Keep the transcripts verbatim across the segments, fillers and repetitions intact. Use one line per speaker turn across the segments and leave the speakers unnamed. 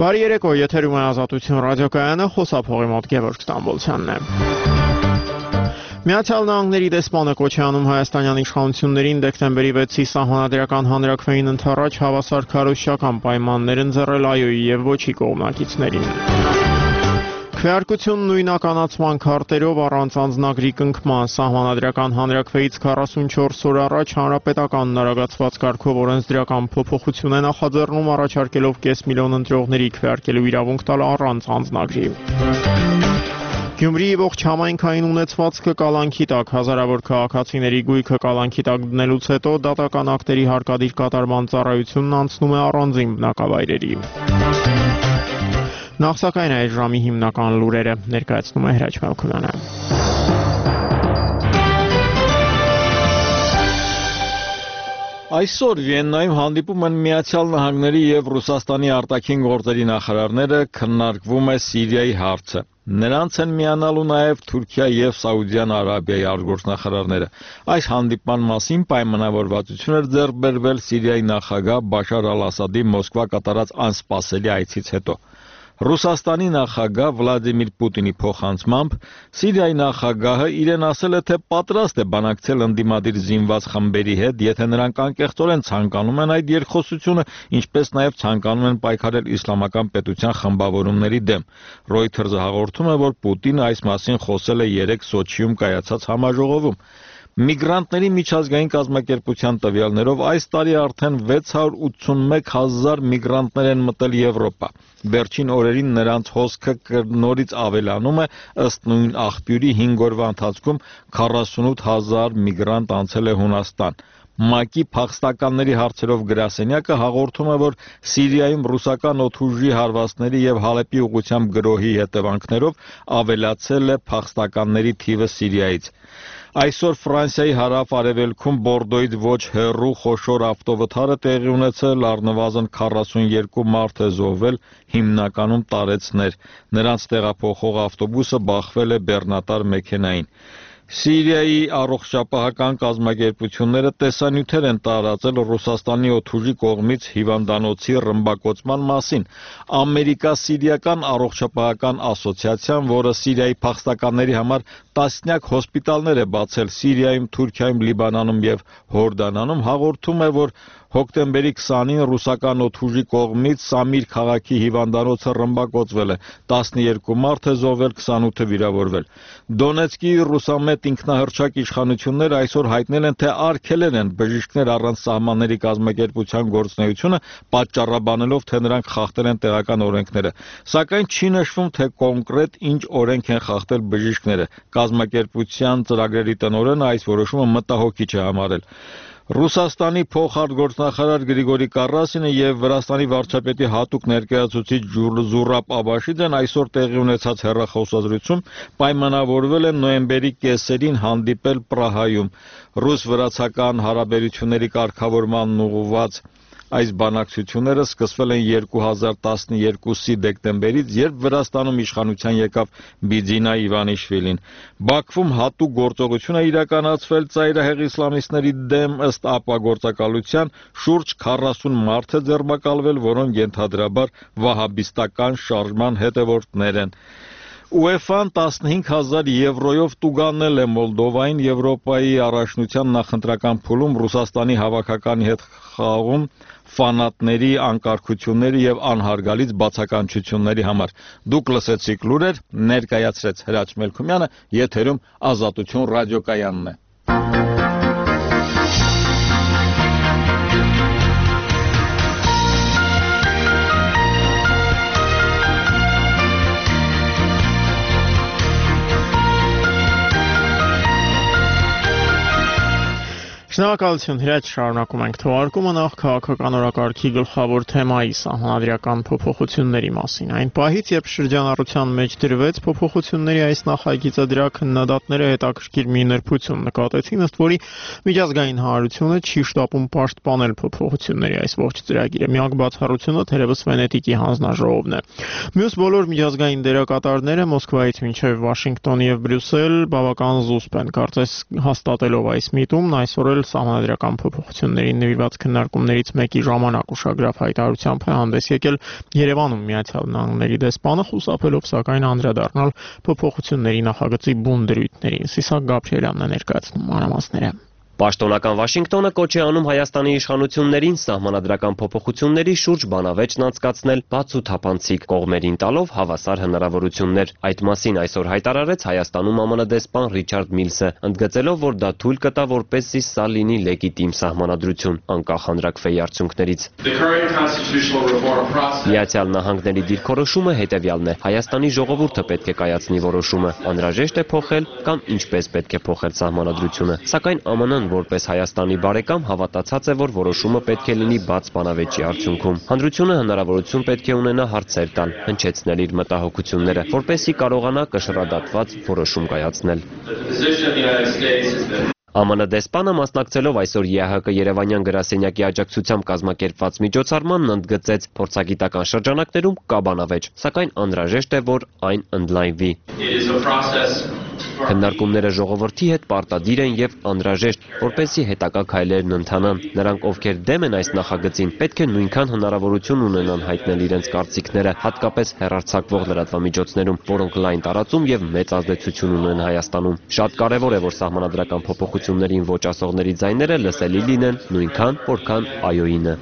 Բարի երեկո, եթերում է Ազատություն ռադիոկայանը, խոսափողի մոտ Գևորգ Ստամբոլցյանն է։ Միացյալ Նահանգների դեսպանը կոչ է անում հայաստանյան իշխանություններին դեկտեմբերի վեցի սահմանադրական հանրաքվեին ընդառաջ հավասար քարոզչական պայմաններ ընձեռել ԱՅՈ-ի եւ ոչի կողմնակիցներին։ Քվեարկություն նույնականացման քարտերով առանց անձնագրի կնքման սահմանադրական հանրաքվեից քառասունչորս օր առաջ հանրապետականն արագացված կարգով օրենսդրական փոփոխություն է նախաձեռնում առաջարկելով կես միլիոն ընտրողների քվեարկելու իրավունք տալ առանց անձնագրի։ Գյումրիի ողջ համայնքային ունեցվածքը կալանքի տակ հազարավոր քաղաքացիների գույքը կալանքի տակ դնելուց հետո դատական ակտերի հարկադիր կատարման ծառայությունն անցնում է առանձին բնակավայրերի։ Նախ սակայն այս ժամի հիմնական լուրերը ներկայացնում է Հրաչ Մելքոնյանը։
Այսօր Վիեննայում հանդիպում են Միացյալ Նահանգների եւ Ռուսաստանի արտաքին գործերի նախարարները, քննարկվում է Սիրիայի հարցը։ Նրանց են միանալու նաև Թուրքիա եւ Սաուդյան Արաբիայի արտգործնախարարները։ Այս հանդիպման մասին պայմանավորվածություն էր ձեռք բերվել Սիրիայի նախագահ Բաշար Ալ-Ասադի Մոսկվա կատարած անսպասելի այցից հետո։ Ռուսաստանի նախագահ Վլադիմիր Պուտինի փոխանցմամբ Սիրիայի նախագահը իրեն ասել է, թե պատրաստ է բանակցել ընդդիմադիր զինված խմբերի հետ, եթե նրանք անկեղծորեն ցանկանում են այդ երկխոսությունը, ինչպես նաև ցանկանում են պայքարել իսլամական պետության խմբավորումների դեմ։ Reuters-ը հաղորդում է, որ Պուտինը այս մասին խոսել է երեկ Սոչիում կայացած համաժողովում։ Միգրանտների միջազգային կազմակերպության տվյալներով այս տարի արդեն վեց հարյուր ութսունմեկ հազար միգրանտներ են մտել Եվրոպա։ Վերջին օրերին նրանց հոսքը նորից ավելանում է, ըստ նույն աղբյուրի հինգ օրվա ընթացքում քառասունութ հազար միգրանտ անցել է Հունաստան։ ՄԱԿ-ի փախստականների հարցերով գրասենյակը հաղորդում է, որ Սիրիայում ռուսական օդուժի հարվածների եւ Հալեպի ուղղությամբ գրոհի հետևանքներով ավելացել է փախստականների թիվը Սիրիայից։ Այսօր Ֆրանսիայի հարավ-արևելքում Բորդոյից ոչ հեռու խոշոր ավտովթարը տեղի ունեցել, առնվազն քառասունյոթ մարդ է զոհվել, հիմնականում տարեցներ։ Նրանց տեղափոխող ավտոբուսը բախվել է բեռնատար մեքենային։ Սիրիայի առողջապահական կազմակերպությունները տեսանյութեր են տարածել Ռուսաստանի օդուժի կողմից հիվանդանոցի ռմբակոծման մասին։ Ամերիկա-Սիրիական առողջապահական ասոցիացիան, որը Սիրիայի փախստականների համար տասնյակ հոսպիտալներ է բացել Սիրիայում, Թուրքիայում, Լիբանանում եւ Հորդանանում, հաղորդում է, որ հոկտեմբերի քսանին ռուսական օդուժի կողմից Սամիր քաղաքի հիվանդանոցը ռմբակոծվել է, տասնյոթ մարդ է զոհվել, քսանութը վիրավորվել։ Դոնեցկի ռուսամետ ինքնահռչակ իշխանությունները այսօր հայտնել են, թե արգելել են բժիշկներ առանց սահմանների կազմակերպության գործունեությունը, պատճառաբանելով, թե նրանք խախտել են տեղական օրենքները։ Սակայն չի նշվում, թե կոնկրետ ինչ օրենք են խախտել բժիշկները։ Կազմակերպության ծրագրերի տնօրենը այս որոշումը մտահոգիչ է համարել։ Ռուսաստանի փոխարտգործնախարար Գրիգորի Կարասինը եւ Վրաստանի վարչապետի հատուկ ներկայացուցիչ Զուրաբ Աբաշիդեն այսօր տեղի ունեցած հեռախոսազրույցում պայմանավորվել են նոյեմբերի կեսերին հանդիպել Պրահայում։ Ռուս-վրացական հարաբերությունների կարգավորմանն ուղղված այս բանակցությունները սկսվել են երկու հազար տասնյոթի դեկտեմբերից, երբ Վրաստանում իշխանության եկավ Բիձինա Իվանիշվիլին։ Բաքվում հատուկ գործողություն է իրականացվել ծայրահեղ իսլամիստների դեմ, ըստ ԱՊԱ գործակալության շուրջ քառասուն մարդ է ձերբակալվել, որոնք ենթադրաբար վահաբիստական շարժման հետևորդներ են։ ՈՒԵՖԱ-ն տասնհինգ հազար եվրոյով տուգանել է Մոլդովային Եվրոպայի առաջնության նախընտրական փուլում Ռուսաստանի հավաքականի հետ խաղաղում ֆանատների անկարգությունների եւ անհարգալից բացականչությունների համար։ Դուք լսեցիք լուրեր, ներկայացրեց Հրաչ Մելքոնյանը, եթերում Ազատություն ռադիոկայանն է։
Շնորհակալություն, Հրաչ, շարունակում ենք թողարկումը նախ քաղաքական օրակարգի գլխավոր թեմայի սահմանադրական փոփոխությունների մասին։ Այն պահից, երբ շրջանառության մեջ դրվեց փոփոխությունների այս նախագիծը, դրա քննադատները հետաքրքիր մի նրբություն նկատեցին, ըստ որի միջազգային հանրությունը չի շտապում պաշտպանել փոփոխությունների այս ողջ ծրագիրը։ Միակ բացառությունը թերևս Վենետիկի հանձնաժողովն է։ Մյուս բոլոր միջազգային դերակատարները Մոսկվայից մինչև Վաշինգտոն եւ Բրյուսել բավական զուսպ են, կարծես հաստատելով այս միտումն այսօր էլ սահմանադրական փոփոխություններին նվիրված քննարկումներից մեկի ժամանակ ուշագրավ հայտարարությամբ է հանդես եկել Երևանում Միացյալ Նահանգների դեսպանը, խուսափելով սակայն անդրադառնալ փոփոխությունների նախագծի բուն դրույթներին։ Սիսակ Գաբրիելյանն է ներկայացնում մանրամասները։
Պաշտոնական Վաշինգտոնը կոչ է անում Հայաստանի իշխանություններին սահմանադրական փոփոխությունների շուրջ բանավեճն անցկացնել բաց ու թափանցիկ, կողմերին տալով հավասար հնարավորություններ։ Այդ մասին այսօր հայտարարեց Հայաստանում ԱՄՆ դեսպան Ռիչարդ Միլսը, ընդգծելով, որ դա թույլ կտա, որպեսզի սա լինի լեգիտիմ սահմանադրություն, անկախ հանրաքվեի արդյունքներից։ Միացյալ Նահանգների դիրքորոշումը հետևյալն է. Հայաստանի ժողովուրդը պետք է կայացնի որոշումը, անհրաժեշտ է փոխել կամ ինչպես պետք է փոխել սահմանադրությունը, սակայն ԱՄՆ-ն որպես Հայաստանի բարեկամ հավատացած է, որ որոշումը պետք է լինի բաց բանավեճի արդյունքում։ Հանրությունը հնարավորություն պետք է ունենա հարցեր տալ, հնչեցնել իր մտահոգությունները, որպեսզի կարողանա կշռադատված որոշում կայացնել։ ԱՄՆ դեսպանը մասնակցելով այսօր ԵԱՀԿ Երևանյան գրասենյակի աջակցությամբ կազմակերպված միջոցառմանն ընդգծեց, փորձագիտական շրջանակներում կա բանավեճ, սակայն անհրաժեշտ է, որ այն ընդլայնվի։ Քննարկումները ժողովրդի հետ պարտադիր են եւ անհրաժեշտ, որպեսզի հետագա քայլերն ընթանան։ Նրանք, ովքեր դեմ են այս նախագծին, պետք է նույնքան հնարավորություն ունենան հայտնել իրենց կարծիքները, հատկապես հեռարձակվող լրատվամիջոցներում, որոնք լայն տարածում եւ մեծ ազդեցություն ունեն Հայաստանում։ Շատ կարեւոր է, որ սահմանադրական փոփոխություններին ոչ ասողների ձայները լսելի լինեն նույնքան, որքան այոյինը։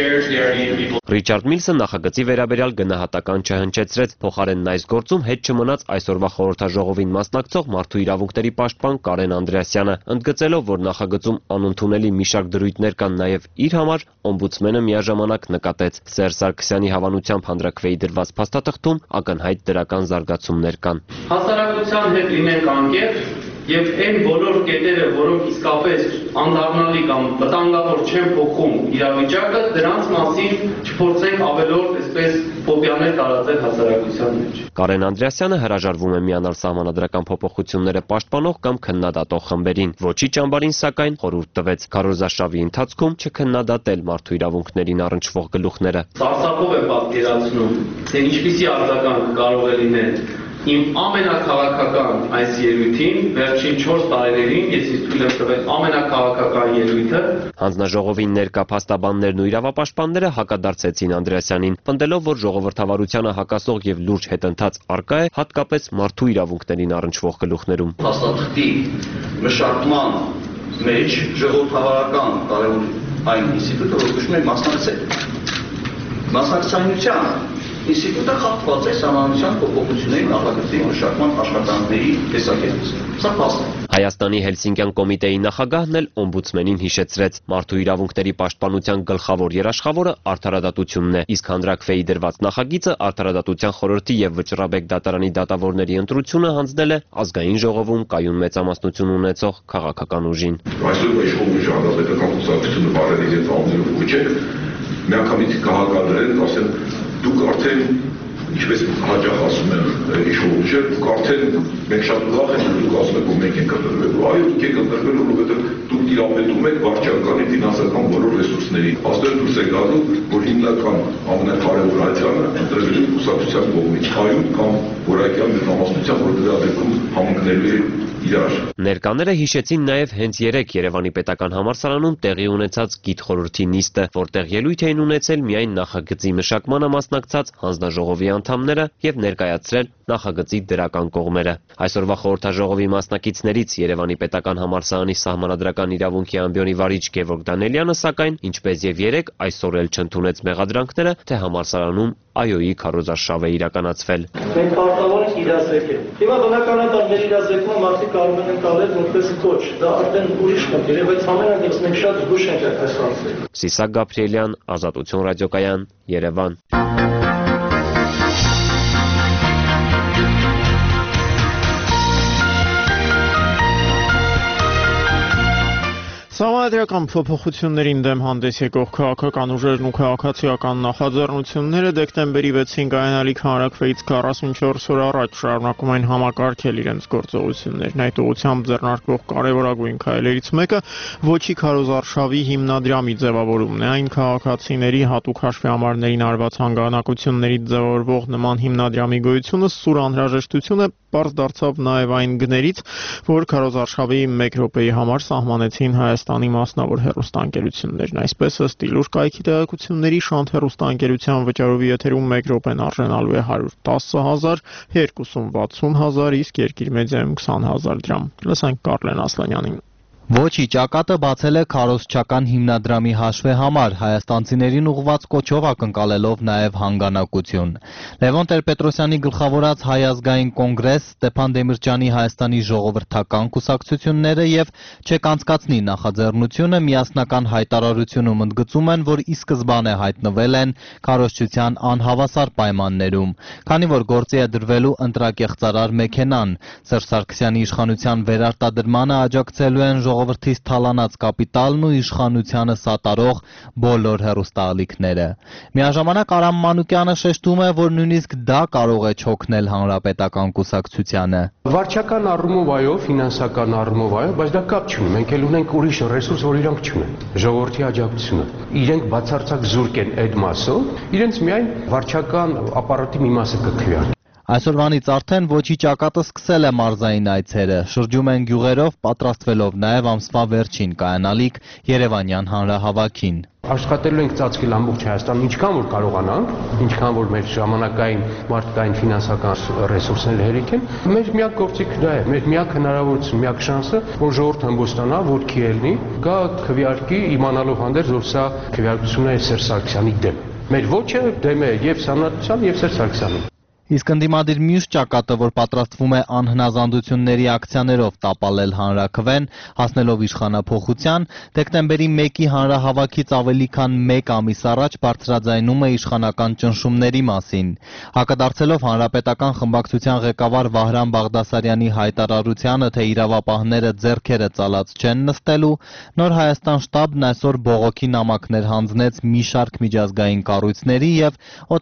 Ռիչարդ Միլսը նախագծի վերաբերյալ գնահատական չհնչեցրեց, փոխարենն այս գործում հետ չմնաց այսօրվա խորհրդաժողովին մասնակցող մարդու իրավունքների պաշտպան Կարեն Անդրեասյանը, ընդգծելով, որ նախագծում անընդունելի մի շարք դրույթներ կան նաև իր համար, օմբուդսմենը միաժամանակ նկատեց. Սերժ Սարգսյանի հավանությամբ հանրաքվեի դրված փաստաթղթում ակնհայտ դրական զարգացումներ կան։
Հասարակության հետ լինենք անկեղծ եւ այն բոլոր կետերը, որոնք իսկապես անդառնալի կամ վտանգավոր չեն փոխում իրավիճակը, դրանց մասին չփորձենք ավելորդ այսպես ֆոբիաներ տարածել հասարակության մեջ։
Կարեն Անդրեասյանը հրաժարվում է միանալ սահմանադրական փոփոխությունները պաշտպանող կամ քննադատող խմբերին։ Ոչի ճամբարին, սակայն, խորհուրդ տվեց քարոզարշավի ընթացքում չքննադատել մարդու իրավունքներին առնչվող գլուխները։
Սարսափով է պատկերացնում, թե ինչպիսի արձագանք կարող է լինել իմ ամենակաղաքական այս ելույթին վերջին չորս տարիներին ես իսկ թույլ եմ տվել ամենակաղաքական ելույթը։
Հանձնաժողովին ներկա փաստաբաններն ու իրավապաշտպանները հակադարձեցին Անդրեասյանին, պնդելով, որ ժողովրդավարությանը հակասող եւ լուրջ հետընթաց առկա է հատկապես մարդու իրավունքներին առնչվող գլուխներում։
Փաստաթղթի մշակման մեջ ժողովրդավարական կարևոր այն ինստիտուտը, որ կոչվում է մասնակցել։ Մասնակցայնության ինստիտուտը խախտված է սահմանադրական փոփոխությունների նախագծի մշակման աշխատանքների տեսակետից։ Սա փաստ է։
Հայաստանի Հելսինկյան կոմիտեի նախագահն էլ օմբուդսմենին հիշեցրեց. մարդու իրավունքների պաշտպանության գլխավոր երաշխավորը արդարադատությունն է, իսկ հանրաքվեի դրված նախագիծը արդարադատության խորհրդի եւ Վճռաբեկ դատարանի դատավորների ընտրությունը հանձնել է ազգային ժողովում կայուն մեծամասնություն ունեցող քաղաքական ուժին։
Այսօր իշխող ուժը հանրապետական կուսակցությունը բարել իրենց անձնով ուժեք, միանգամից կհակադրեն, ասեն դուք արդեն ինչպես հաճախ ասում են իշխող ուժը, դուք արդեն մենք շատ ուրախ ենք, դուք ասում եք, որ մենք ենք ընտրվելու։ Այո, դուք եք ընտրվելու, որովհետև դուք տիրապետում եք վարչականի ֆինանսական բոլոր ռեսուրսներին։ Աստեղ դուրս է գալու, որ հիմնական ամենակարևոր այցանը ընտրվելու կուսակցության կողմից կայուն կամ որակյալ մեծամասնությամբ, որ դրա դեպքում համընկնելու է իրար։
Ներկաները հիշեցին նաև հենց երեկ Երևանի պետական համալսարանում տեղի ունեցած գիտխորհրդի նիստը, որտեղ ելույթ էին ունեցել միայն նախագծի մշակմանը մասնակցած հանձնաժողովի անդամները եւ ներկայացրել նախագծի դրական կողմերը։ Այսօրվա խորհրդաժողովի մասնակիցներից Երևանի պետական համալսարանի սահմանադրական իրավունքի ամբիոնի վարիչ Գևորգ Դանելյանը, սակայն, ինչպես եւ երեկ, այսօր էլ չընդունեց մեղադրանքները, թե համալսարանում այոյի քարոզարշավ է իրականացվել։
Մենք պարտավոր ենք իրազեկել։ Հիմա բնականաբար մեր իրազեկումը մարդիկ կարող են ընկալել որպես կոչ, դա արդեն ուրիշ խնդիր է, բայց ամենագից մենք շատ զգուշ ենք այդպես անցել։
Սիսակ Գաբրիելյան, Ազատություն ռադիոկայան, Երևան։
Սահմանադրական փոփոխություններին դեմ հանդես եկող քաղաքական ուժերն ու քաղաքացիական նախաձեռնությունները դեկտեմբերի վեցին կայանալիք հանրաքվեից քառասունչորս օր առաջ շարունակում են համակարգել իրենց գործողություններն։ Այդ ուղղությամբ ձեռնարկվող կարևորագույն քայլերից մեկը ոչի քարոզարշավի հիմնադրամի ձևավորումն է։ Այն քաղաքացիների հատուկ հաշվի համարներին արված հանգանակություններից ձևավորվող նման հիմնադրամի գոյությունը սուր անհրաժեշտություն է, պարզ դարձավ նաև այն գներից, որ քարոզարշավի մեկ րոպեի համար սահմանեցին Հայաստանի Հայաստանի մասնավոր հեռուստաընկերություններն։ Այսպես ըստ Իլուր կայքի տեղեկությունների Շանթ հեռուստաընկերության վճարովի եթերում մեկ րոպեն արժանալու է հարյուր տասը հազար, երկուսում վաթսուն հազար, իսկ Երկիր մեդիայում քսան հազար դրամ։ Լսենք Կարլեն Ասլանյանին։
Ոչի ճակատը բացել է քարոզչական հիմնադրամի հաշվեհամար, հայաստանցիներին ուղղված կոչով ակնկալելով նաև հանգանակություն։ Լևոն Տեր-Պետրոսյանի գլխավորած Հայ ազգային կոնգրես, Ստեփան Դեմիրճյանի Հայաստանի ժողովրդական կուսակցությունները եւ Չեկանցկացնի նախաձեռնությունը միասնական հայտարարությունում ընդգծում են, որ ի սկզբանե հայտնվել են քարոզչության անհավասար պայմաններում, քանի որ գործի է դրվելու ընտրակեղծարար մեքենան։ Սերժ Սարգսյանի իշխանության վերարտադրմանը աջակցելու են ժողովրդից թալանած կապիտալն ու իշխանությանը սատարող բոլոր հեռուստաալիքները։ Միաժամանակ Արամ Մանուկյանը շեշտում է, որ նույնիսկ դա կարող է չօգնել հանրապետական կուսակցությանը։
Վարչական առումով այո, ֆինանսական առումով այո, բայց դա կապ չունի։ Մենք էլ ունենք ուրիշ ռեսուրս, որ իրանք չունեն։ Ժողովրդի աջակցությունը։ Իրենք բացարձակ զուրկ են այդ մասով, իրենց միայն վարչական ապարատի մի մասը կքվի։
Այսօրվանից արդեն ոչի ճակատը սկսել է մարզային այցերը, շրջում են գյուղերով, պատրաստվելով նաև ամսվա վերջին կայանալիք Երևանյան հանրահավաքին։
Աշխատելու ենք ծածկել ամբողջ Հայաստանը, ինչքան որ կարողանանք, ինչքան որ մեր ժամանակային, մարդկային, ֆինանսական ռեսուրսները հերիք են, մեր միակ գործիքը դա է, մեր միակ հնարավորությունը, միակ շանսը, որ ժողովուրդը հմբոստանա, ոտքի ելնի, գա քվեարկի, իմանալով հանդերձ, որ սա քվեարկությունն է Սերժ Սարգսյանի դեմ։ Մեր ոչը դեմ է եւ Սանատության եւ Սերժ Սարգսյանի։
Իսկ ընդդիմադիր մյուս ճակատը, որ պատրաստվում է անհնազանդությունների ակցիաներով տապալել հանրաքվեն, հասնելով իշխանափոխության, դեկտեմբերի մեկի հանրահավաքից ավելի քան մեկ ամիս առաջ բարձրաձայնում է իշխանական ճնշումների մասին։ Հակադարձելով հանրապետական խմբակցության ղեկավար Վահրամ Բաղդասարյանի հայտարարությանը, թե իրավապահները ձեռքերը ծալած չեն նստելու, Նոր Հայաստան շտաբն այսօր բողոքի նամակներ հանձնեց մի շարք միջազգային կառույցների եւ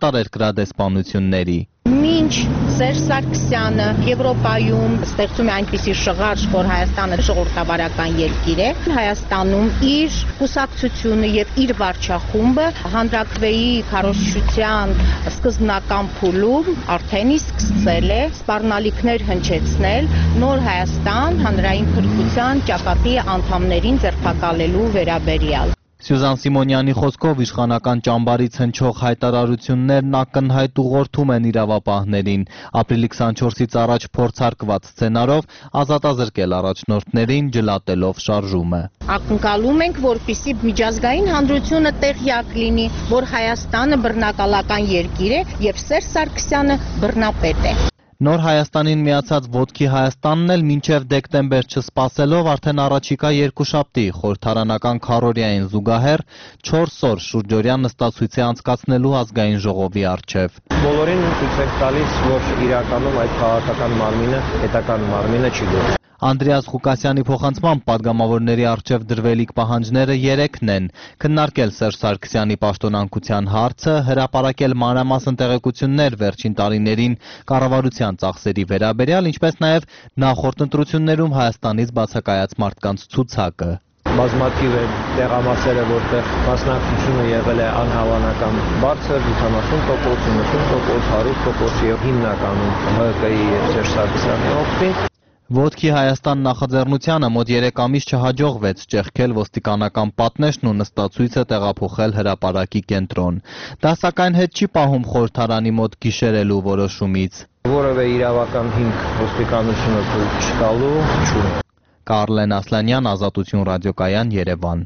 օտարերկրադեսպանությունների։
Մինչ Սերժ Սարգսյանը Եվրոպայում ստեղծում է այնպիսի շղարշ, որ Հայաստանը ժողովրդավարական երկիր է, Հայաստանում իր կուսակցությունը եւ իր վարչախումբը հանրաքվեի քարոզչության սկզբնական փուլում արդեն իսկ սկսել է սպառնալիքներ հնչեցնել Նոր Հայաստան հանրային փրկության ճակատի անդամներին ձերբակալելու վերաբերյալ։
Սյուզան Սիմոնյանի խոսքով իշխանական ճամբարից հնչող հայտարարություններն ակնհայտ ուղղորդում են իրավապահներին, ապրիլի քսանչորսից առաջ փորձարկված սցենարով ազատազրկել առաջնորդներին, ջլատելով շարժումը։
Ակնկալում ենք, որպեսզի միջազգային հանրությունը տեղյակ լինի, որ Հայաստանը բռնակալական երկիր է եւ Սերժ Սարգսյանը բռնապետ է։
Նոր Հայաստանին միացած Ոտքի Հայաստանն էլ մինչև դեկտեմբեր չսպասելով արդեն առաջիկա երկուշաբթի խորհրդարանական քարոզիային զուգահեռ չորս օր շուրջօրյա նստացույց է անցկացնելու ազգային ժողովի առջև։
Բոլորին ցույց է տալիս, որ իրականում այդ քաղաքական մարմինը, պետական մարմինը չի գործում։
Անդրեաս Ղուկասյանի փոխանցմամբ падգամավորների առջև դրվելիք պահանջները երեքն են՝ քննարկել Սերժ Սարգսյանի պաշտոնանկության հարցը, հրապարակել մանրամասն տեղեկություններ վերջին տարիներին կառավարության ծախսերի վերաբերյալ, ինչպես նաև նախորդ ընտրություններում Հայաստանից բացակայած մարդկանց ցուցակը։
Բազմաթիվ է տեղամասերը, որտեղ մասնակցությունը եղել է անհավանական բարձր, ութանասուն տոկոս, ութանասուն տոկոս, հարյուր տոկոս եւ հիմնականում ՀԿ-ի եւ Սերժ Սարգսյանի օգտին։
Ոտքի Հայաստան նախաձեռնությանը մոտ երեք ամիս չհաջողվեց ճեղքել ոստիկանական պատնեշն ու նստացույցը տեղափոխել հրապարակի կենտրոն։ Դա սակայն հետ չի պահում խորհրդարանի մոտ գիշերելու որոշումից։
Որևէ իրավական հիմք ոստիկանությունը թույլ չտալու չունի։
Կարլեն Ասլանյան, Ազատություն ռադիոկայան, Երևան։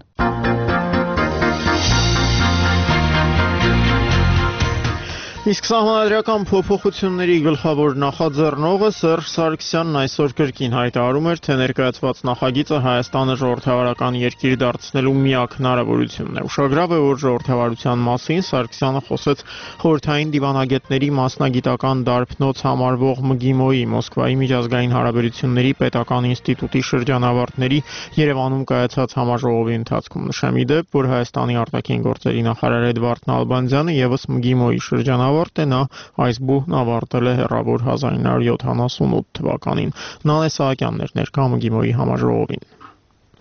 Իսկ սահմանադրական փոփոխությունների գլխավոր նախաձեռնողը Սերժ Սարգսյանն այսօր կրկին հայտարարում էր, թե ներկայացված նախագիծը Հայաստանը ժողովրդավարական երկիր դարձնելու միակ հնարավորությունն է։ Ուշագրավ է, որ ժողովրդավարության մասին Սարգսյանը խոսեց խորհրդային դիվանագետների մասնագիտական դարբնոց համարվող ՄԳԻՄՈ-ի Մոսկվայի միջազգային հարաբերությունների պետական ինստիտուտի շրջանավարտների Երևանում կայացած համաժողովի ընթացքում։ Նշեմ ի դեպ, որ Հայաստանի արտաքին գործերի նախարար Էդվարդ Նալբանդյանը եւս ՄԳԻՄՈ-ի շրջանավարտ է, նա այս բուհն ավարտել է հեռավոր հազար ինը հարյուր յոթանասունութ թվականին։ Նանե Սահակյանն էր ներկա ՄԳԻՄՈ-ի համաժողովին։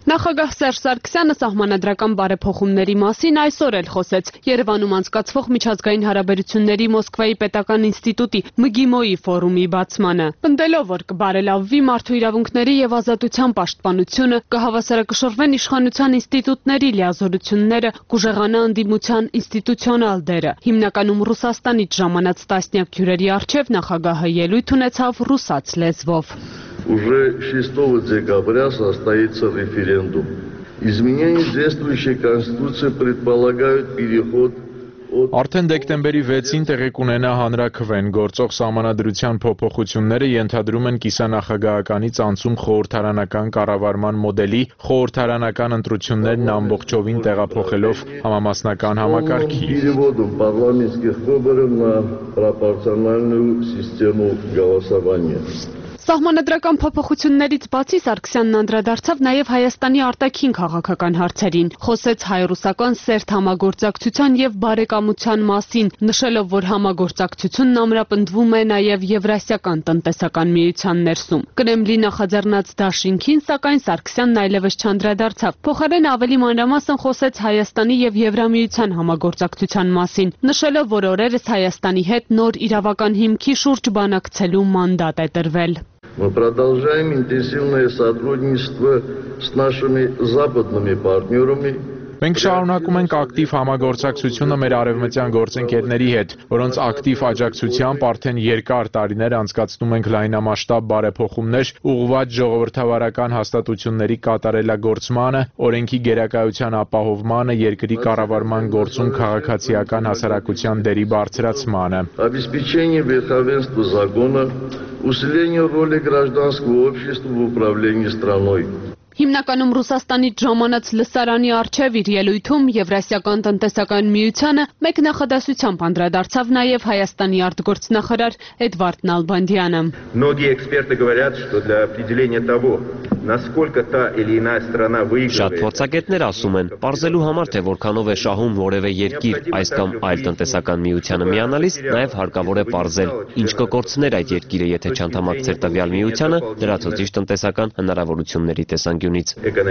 Նախագահ Սերժ Սարգսյանը սահմանադրական բարեփոխումների մասին այսօր էլ խոսեց Երևանում անցկացվող միջազգային հարաբերությունների Մոսկվայի պետական ինստիտուտի ՄԳԻՄՈ-ի ֆորումի բացմանը։ Պնդելով, որ կբարելավվի մարդու իրավունքների եւ ազատության պաշտպանությունը, կհավասարակշռվեն իշխանության ինստիտուտների լիազորությունները, կուժեղանա ընդդիմության ինստիտուցիոնալ дերը։ Հիմնականում Ռուսաստանից ժամանած տասնյակ հյուրերի առջև նախագահը ելույթ ունեցավ ռուսաց լեզվով։
Уже шестого декабря состоится референдум. Изменения действующей Конституции предполагают переход от...
Արդեն դեկտեմբերի վեցին տեղի կունենա հանրաքվեն, գործող սահմանադրության փոփոխությունները ենթադրում են կիսանախագահականից անցում խորհրդարանական կառավարման մոդելի, խորհրդարանական ընտրություններն ամբողջովին տեղափոխելով համամասնական համակարգի։
Переводом парламентских выборов на пропорциональную систему голосования.
Սահմանադրական փոփոխություններից բացի Սարգսյանն անդրադարձավ նաև Հայաստանի արտաքին քաղաքական հարցերին, խոսեց հայ-ռուսական սերտ համագործակցության եւ բարեկամության մասին, նշելով, որ համագործակցությունն ամրապնդվում է նաև Եվրասիական տնտեսական միության ներսում։ Կրեմլի նախաձեռնած դաշինքին, սակայն Սարգսյանն այլևս չանդրադարձավ, փոխարեն ավելի մանրամասն խոսեց Հայաստանի եւ Եվրամիության համագործակցության մասին, նշելով, որ օրերս Հայաստանի հետ նոր իրավական հիմքի շուրջ բանակցելու մանդատ է տրվել։
Мы продолжаем интенсивное сотрудничество с нашими западными партнерами.
Մենք շարունակում ենք ակտիվ համագործակցությունը մեր արևմտյան գործընկերների հետ, որոնց ակտիվ աջակցությամբ արդեն երկար տարիներ անցկացնում ենք լայնամասշտաբ բարեփոխումներ, ուղղված ժողովրդավարական հաստատությունների կատարելագործմանը, օրենքի գերակայության ապահովմանը, երկրի կառավարման գործում քաղաքացիական հասարակության դերի բարձրացմանը։
Обеспечение верховенства закона, усиление роли гражданского общества в управлении страной.
Հիմնականում Ռուսաստանից ժամանած լսարանի առջև իր ելույթում Եվրասիական տնտեսական միությանը մեկ նախադասությամբ անդրադարձավ նաև Հայաստանի արտգործնախարար Էդվարդ Նալբանդյանը։
Многие эксперты говорят, что для определения того, насколько та или иная страна выигрывает.
Շատ փորձագետներ ասում են, պարզելու համար թե որքանով է շահում որևէ երկիր այս կամ այլ տնտեսական միությանը միանալիս, նաև հարկավոր է պարզել, ինչ կկորցներ այդ երկիրը, եթե չանդամակցեր տվյալ միությանը, լրացուցիչ տնտեսական հնարավորությունների տեսանկյունից։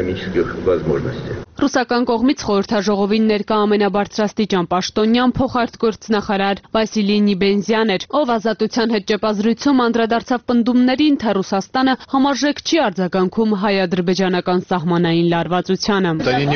Ռուսական կողմից խորհրդաժողովին ներկա ամենաբարձրաստիճան պաշտոնյան փոխարտգործնախարար Վասիլի Նիբենզյան էր, ով ազատության հետ ճեպազրույցում անդրադարձավ պնդումներին, թե Ռուսաստանը համարժեք չի արձագանքում հայ-ադրբեջանական սահմանային լարվածությանը։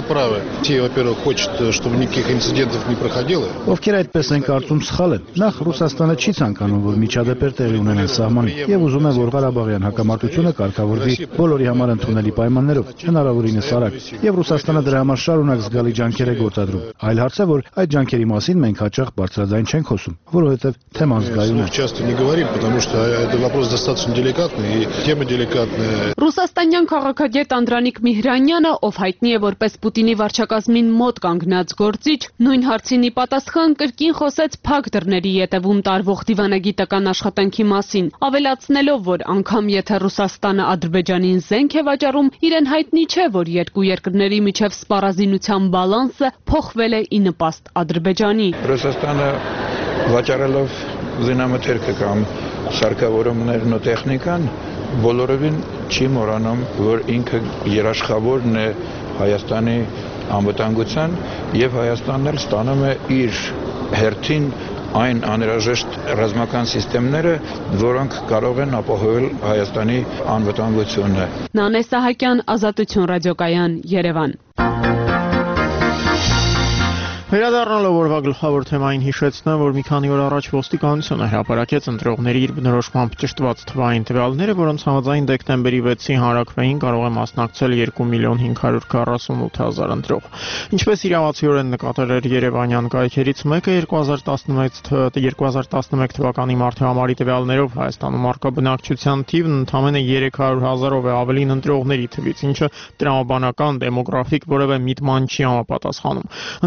Ովքեր այդպես են կարծում, սխալ են։ Նախ Ռուսաստանը չի ցանկանում, որ միջադեպեր տեղի ունենան սահմանին, եւ ուզում է, որ Ղարաբաղյան հակամարտությունը կարգավորվի բոլորի համար ընդունելի պայմաններով, հնարավորինս արագ, եւ Ռուսաստանը դրա համար շարունակ զգալի ջանքեր է գործադրում։ Այլ հարց է, որ այդ ջանքերի մասին մենք հաճախ բարձրաձայն չենք խոսում, որովհետեւ թեման զգայուն է։ Ռուսաստանյան քաղաքագետ Անդրանիկ Միհրանյանը, ով հայտնի է որպես Պուտինի վարչակազմին մոտ կանգնած գործիչ, նույն հարցին ի պատասխան կրկին խոսեց փակ դռների ետևում տարվող դիվանագիտական աշխատանքի մասին, ավելացնելով, որ անգամ եթե Ռուսաստանը Ադրբեջանին զենք է վաճառում, իրեն հայտնի չէ, որ երկու երկրների միջև սպառազինության բալանսը փոխվել է ի նպաստ Ադրբեջանի։
Ռուսաստանը վաճառելով զինամթերքը կամ սարքավորումներն ու տեխնիկան բոլորովին չի մոռանում, որ ինքը երաշխավորն է Հայաստանի անվտանգության եւ Հայաստանն էլ ստանում է իր հերթին այն անհրաժեշտ ռազմական սիստեմները, որոնք կարող են ապահովել Հայաստանի անվտանգությունը։
Նանե Սահակյան, Ազատություն ռադիոկայան, Երևան։
Վերադառնալով օրվա գլխավոր թեմային հիշեցնեմ, որ մի քանի օր առաջ ոստիկանությունը հրապարակեց ընտրողների իր բնորոշմամբ ճշտված թվային տվյալները, որոնց համաձայն դեկտեմբերի վեցի հանրաքվեին կարող է մասնակցել երկու միլիոն հինգ հարյուր քառասունութ հազար ընտրող։ Ինչպես իրավացիորեն նկատել էր Երևանյան կայքերից մեկը, երկու հազար տասնմեկ թվականի մարտի համարի տվյալներով Հայաստանում առկա բնակչության թիվն ընդամենը երեք հարյուր հազարով է ավելին ընտրողների թվից, ինչը տրամաբանական, դեմոգրաֆիկ որևէ միտման չի համապատասխանում։ Ընդդիմությունը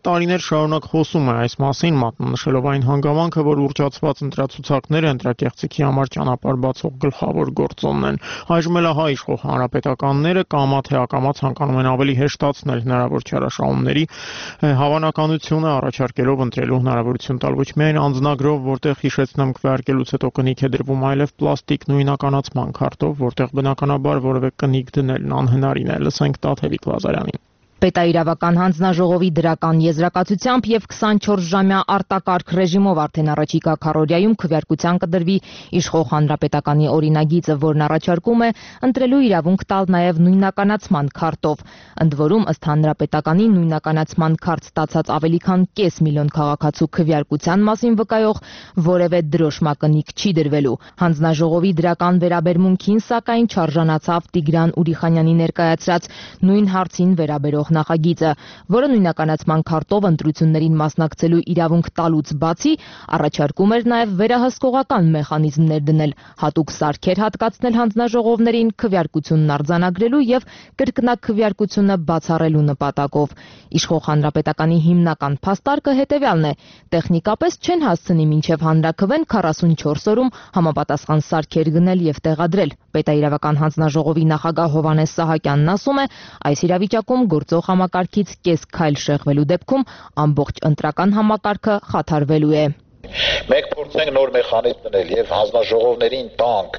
տարիներ շարունակ խոսում է այս մասին, մատնանշելով այն հանգամանքը, որ ուռճացված ընտրացուցակները ընտրակեղծիքի համար ճանապարհ բացող գլխավոր գործոնն են։ Այժմ էլ հայ իշխող հանրապետականները կամա թե ակամա ցանկանում են ավելի հեշտացնել հնարավոր չարաշահումների հավանականությունը, առաջարկելով ընտրելու հնարավորություն տալ ոչ միայն անձնագրով, որտեղ հիշեցնեմ քվեարկելուց հետո կնիկ է դրվում, այլև պլաստիկ նույնականացման քարտով, որտեղ բնականաբար որևէ կնիկ դնելն անհնարին է։ Լսենք Տաթևիկ Լազարյանին։
Պետաիրավական հանձնաժողովի դրական եզրակացությամբ եւ քսանչորս-ժամյա արտակարգ ռեժիմով արդեն առաջիկա քառօրյայում քվեարկության կդրվի իշխող հանրապետականի օրինագիծը, որն առաջարկում է ընտրելու իրավունք տալ նաեւ նույնականացման քարտով։ Ընդ որում, ըստ հանրապետականի նույնականացման քարտ ստացած ավելի քան կես միլիոն քաղաքացու քվեարկության մասին վկայող որևէ դրոշմակնիկ չի դրվելու։ Հանձնաժողովի դրական վերաբերմունքին սակայն չարժանացավ Տիգրան Ուրիխանյանի ներկայացրած նույն հարցին վերաբերող նախագիծը, որը նույնականացման քարտով ընտրություններին մասնակցելու իրավունք տալուց բացի առաջարկում էր նաև վերահսկողական մեխանիզմներ դնել, հատուկ սարքեր հատկացնել հանձնաժողովներին քվեարկությունն արձանագրելու եւ կրկնակվեարկությունը բացառելու նպատակով։ Իշխող հանրապետականի հիմնական փաստարկը հետեւյալն է. տեխնիկապես չեն հասցնի մինչև հանրաքվեն քառասունչորս օրում համապատասխան սարքեր գնել եւ տեղադրել։ Պետաիրավական հանձնաժողովի նախագահ Հովհաննես Սահակյանն ասում է, այս իրավիճակում գործող համակարգից կես քայլ շեղվելու դեպքում ամբողջ ընտրական համակարգը խաթարվելու է։
Մենք փորձենք նոր մեխանիզմ դնել եւ հանձնաժողովներին տանք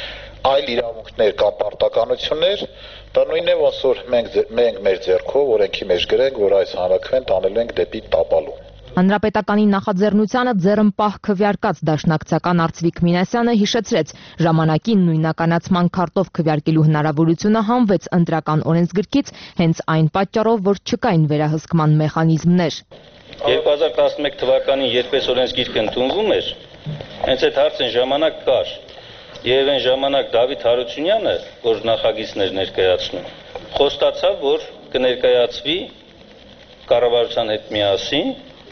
այլ իրավունքներ կամ պարտականություններ, դա նույնն է ոնց որ մենք մենք մեր ձեռքով օրենքի մեջ գրենք, որ այս հանրաքվեն տանելու ենք դեպի տապալու։
Հանրապետականի նախաձեռնությանը ձեռնպահ քվեարկած դաշնակցական Արծվիկ Մինասյանը հիշեցրեց, ժամանակին նույնականացման քարտով քվեարկելու հնարավորությունը հանվեց ընտրական օրենսգրքից հենց այն պատճառով, որ չկային վերահսկման մեխանիզմներ։
երկու հազար տասնմեկ թվականին երբ այս օրենսգիրքը ընդունվում էր, հենց այդ հարցին ժամանակ կար, եւ այն ժամանակ Դավիթ Հարությունյանը, որ նախագիծներ ներկայացնում, խոստացավ, որ կներկայացվի կառավարության հետ միասին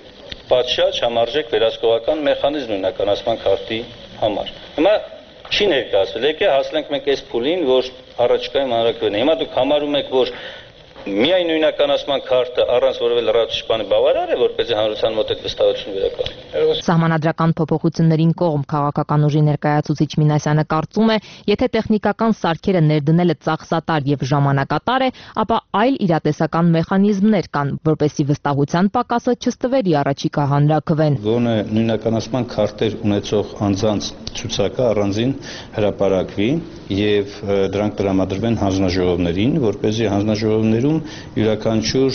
պատշաճ համարժեք վերահսկողական մեխանիզմ նույնականացման քարտի համար։ Հիմա չի ներկայացվել, եկե հասնենք մենք այս փուլին, որ առաջիկայում հանրաքվեն է։ Հիմա դուք համարում եք, որ միայն նույնականացման քարտը առանց որևէ լրացուցիչ բանի բավարար է, որպեսզի հանրության մոտ այդ վստահություն վերականգնի։
Սահմանադրական փոփոխություններին կողմ քաղաքական ուժի ներկայացուցիչ Մինասյանը կարծում է, եթե տեխնիկական սարքերը ներդնելը ծախսատար եւ ժամանակատար է, ապա այլ իրատեսական մեխանիզմներ կան, որպեսզի վստահության պակասը չստվերի առաջիկա հանրաքվեն։
Գոնե նույնականացման քարտեր ունեցող անձանց ցուցակը առանձին հրապարակվի եւ դրանք տրամադրվեն հանձնաժողովներին, որպեսզի հանձնաժողովներում յուրաքանչյուր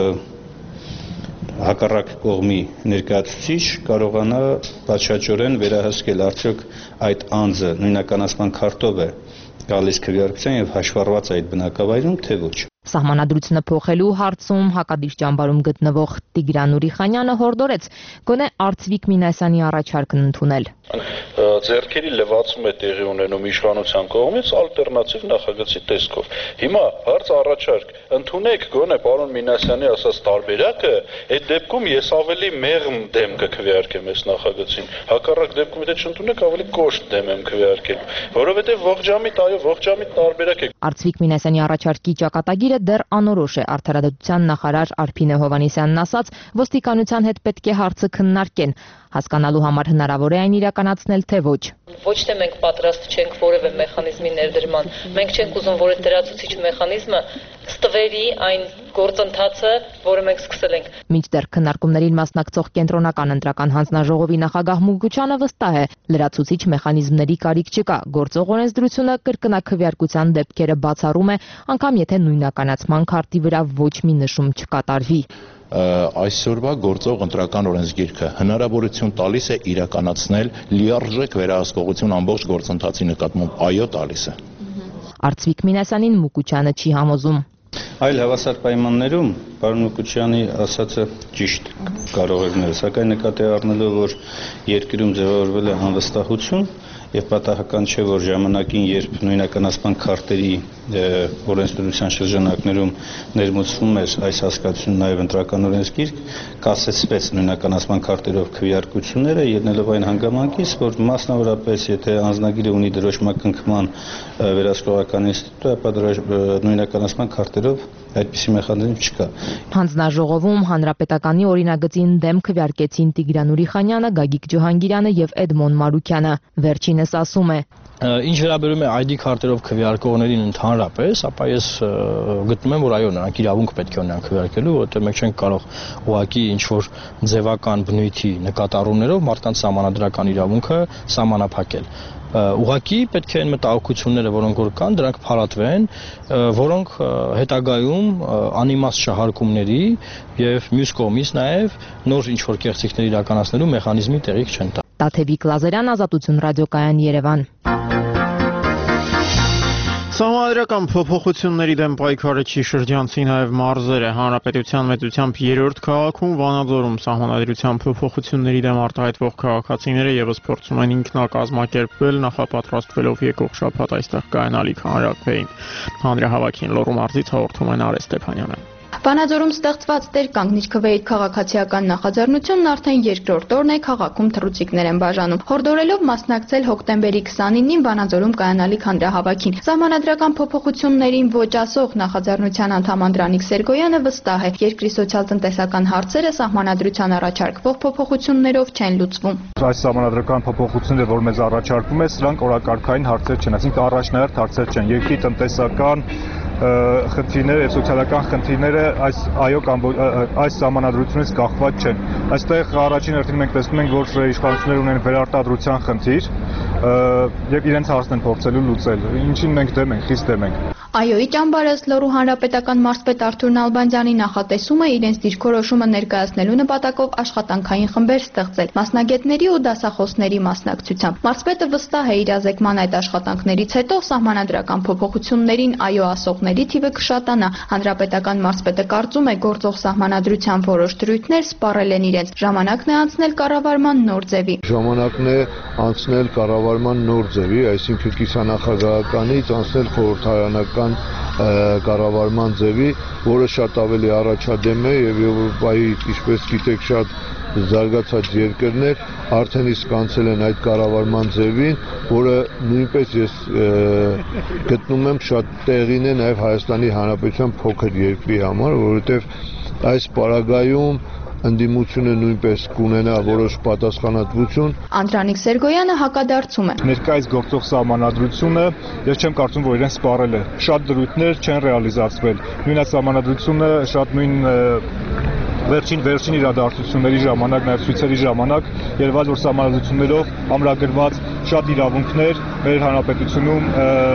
հակառակ կողմի ներկայացուցիչ կարողանա պատշաճորեն վերահսկել արդյոք այդ անձը նույնականացման քարտով է գալիս քվեարկության եւ հաշվառված այդ բնակավայրում, թե ոչ։
Սահմանադրությունը փոխելու հարցում հակադիր ճամբարում գտնվող Տիգրան Ուրիխանյանը հորդորեց գոնե Արծվիկ Մինասյանի առաջարկն ընդունել։
Ձեռքերի լվացում է տեղի ունենում իշխանության կողմից ալտերնատիվ նախագծի տեսքով։ Հիմա հարց առաջարկ ընդունեք գոնե պարոն Մինասյանի ասած տարբերակը, այդ դեպքում ես ավելի մեղմ դեմ կքվեարկեմ այս նախագծին։ Հակառակ դեպքում եթե չընդունեք ավելի կոշտ դեմ եմ քվեարկել, որովհետեւ ողջամիտ, այո, ողջամիտ տարբերակ է։
Արծվիկ Մինասյանի առաջարկի ճակատագիրը դեռ անորոշ է, արդարադատության նախարար Արփինե Հովհաննիսյանն ասաց, ոստիկանության հետ պետք է հարցը քննարկեն, հասկանալու համար հնարավոր է այն իրականացնել, թե ոչ։
Ոչ թե մենք պատրաստ չենք որևէ մեխանիզմի ներդրման, մենք չենք ուզում, որ այդ լրացուցիչ մեխանիզմը ստվերի այն գործընթացը, որը մենք սկսել ենք։
Մինչդեռ քննարկումներին մասնակցող կենտրոնական ընտրական հանձնաժողովի նախագահ Մուգուչյանը վստահ է, լրացուցիչ մեխանիզմների կարիք չկա, գործող օրենսդրությունը կրկնակվեարկության դեպքերը բացառում է, անգամ եթե նույնականացման քարտի վրա ոչ մի նշում չկատարվի։
Այսօրվա գործող ընտրական օրենսգիրքը հնարավորություն տալիս է իրականացնել լիարժեք վերահսկողություն ամբողջ գործընթացի նկատմամբ, այո, տալիս է։
Արծվիկ Մինասյանին Մուկուչյանը չի համոզում։
Այլ հավասար պայմաններում պարոն Մուկուչյանի ասածը ճիշտ կարող է լինել, սակայն նկատի առնելով, որ երկրում ձևավորվել է անվստահություն եւ պատահական չէ, որ ժամանակին, երբ նույնականացման քարտերի օրենսդրության շրջանակներում ներմուծվում էր այս հասկացությունը նաեւ ընտրական օրենսգիրք, կասեցվեց նույնականացման քարտերով քվեարկությունները, ելնելով այն հանգամանքից, որ մասնավորապես եթե անձնագիրը ունի դրոշմակնքման վերահսկողական ինստիտուտ, ապա նույնականացման քարտերով այդպիսի մեխանիզմ չկա։
Հանձնաժողովում հանրապետականի օրինագծին դեմ քվեարկեցին Տիգրան Ուրիխանյանը, Գագիկ Ջոհանգիրյանը եւ Էդմոն Մարուքյանը։ Վերջինս ասում է.
Ինչ վերաբերում է այ դի քարտերով քվեարկողներին ընդհանրապես, ապա ես գտնում եմ, որ այո, նրանք իրավունք պետք է ունենան քվեարկելու, որովհետեւ մենք չենք կարող ուղղակի ինչ որ ձևական բնույթի նկատառումներով մարդկանց սահմանադրական իրավունքը սահմանափակել։ Ուղղակի պետք է այն մտահոգությունները, որոնք որ կան, դրանք փարատվեն, որոնք հետագայում անիմաստ շահարկումների եւ մյուս կողմից նաեւ նոր ինչ որ կեղծիքներ իրականացնելու մեխանիզմի տեղիք չեն տա։
Տաթևիկ Լազարյան, Ազատություն ռադիոկայան, Երևան։
Սահմանադրական փոփոխությունների դեմ պայքարը չի շրջանցի նաև մարզերը։ Հանրապետության մեծությամբ երրորդ քաղաքում Վանաձորում սահմանադրության փոփոխությունների դեմ արտահայտվող քաղաքացիները եւս փորձում են ինքնակազմակերպվել, նախապատրաստվելով եկող շաբաթ այստեղ կայանալիք հանրաքվեին։ Հանրահավաքին Լոռու մարզից հաղորդում է Նարէ Ստեփանյանը։
Վանաձորում ստեղծված Տեր կանգնիր քվեի քաղաքացիական նախաձեռնությունն արդեն երկրորդ օրն է քաղաքում թռուցիկներ են բաժանում։ Հորդորելով մասնակցել հոկտեմբերի քսանինին Վանաձորում կայանալիք հանրահավաքին։ Սահմանադրական փոփոխություններին ոչ ասող նախաձեռնության անդամ Անդրանիկ Սերգոյանը վստահ է, երկրի սոցիալ-տնտեսական հարցերը սահմանադրության առաջարկվող փոփոխություններով չեն լուծվում։
Այս սահմանադրական փոփոխությունները, որ մեզ առաջարկվում է, սրանք օրակարգային հարցեր չեն, այսինքն առաջնահերթ հարցեր չեն։ Երկրի տնտեսական խնդիրները եւ սոցիալական խնդիրները այս այո կամ այս սահմանադրությունից կախված չեն։ Այստեղ առաջին հերթին մենք տեսնում ենք, որ իշխանությունները ունեն վերարտադրության խնդիր եւ իրենց հարցն են փորձելու լուծել, ինչին մենք դեմ ենք, խիստ դեմ ենք։
Այոյի ճամբարը Լոռու հանրապետական մարզպետ Արթուր Նալբանդյանի նախատեսում է իրենց դիրքորոշումը ներկայացնելու նպատակով աշխատանքային խմբեր ստեղծել մասնագետների ու դասախոսների մասնակցությամբ։ Մարզպետը վստահ է իրազեկման այդ աշխատանքներից հետո սահմանադրական փոփոխություններին այո ասողների թիվը կշատանա։ Հանրապետական մարզպետը կարծում է գործող սահմանադրության որոշ դրույթներ սպառել են իրենց։ Ժամանակն է անցնել կառավարման նոր ձևի։
Ժամանակն է անցնել կառավարման նոր ձևի, այսինքն կիսանախագահականից անցնել խորհրդարանական կառավարման ձևի, որը շատ ավելի առաջադեմ է եւ Եվրոպայի, ինչպես գիտեք, շատ զարգացած երկրներ արդեն իսկ անցել են այդ կառավարման ձևին, որը նույնպես ես գտնում եմ շատ տեղին է նաեւ Հայաստանի Հանրապետության փոքր երկրի համար, որովհետեւ այս պարագայում ընդդիմությունը նույնպես կունենա որոշ պատասխանատվություն։
Անդրանիկ Սերգոյանը հակադարձում է։
Ներկայիս գործող սահմանադրությունը ես չեմ կարծում, որ իրեն սպառել է։ Շատ դրույթներ չեն ռեալիզացվել։ Նույն այս սահմանադրությունը շատ նույն վերջին վերջին իրադարձությունների ժամանակ, նաև ցույցերի ժամանակ երևաց, որ սահմանադրություններով ամրագրված շատ իրավունքներ մեր հանրապետությունում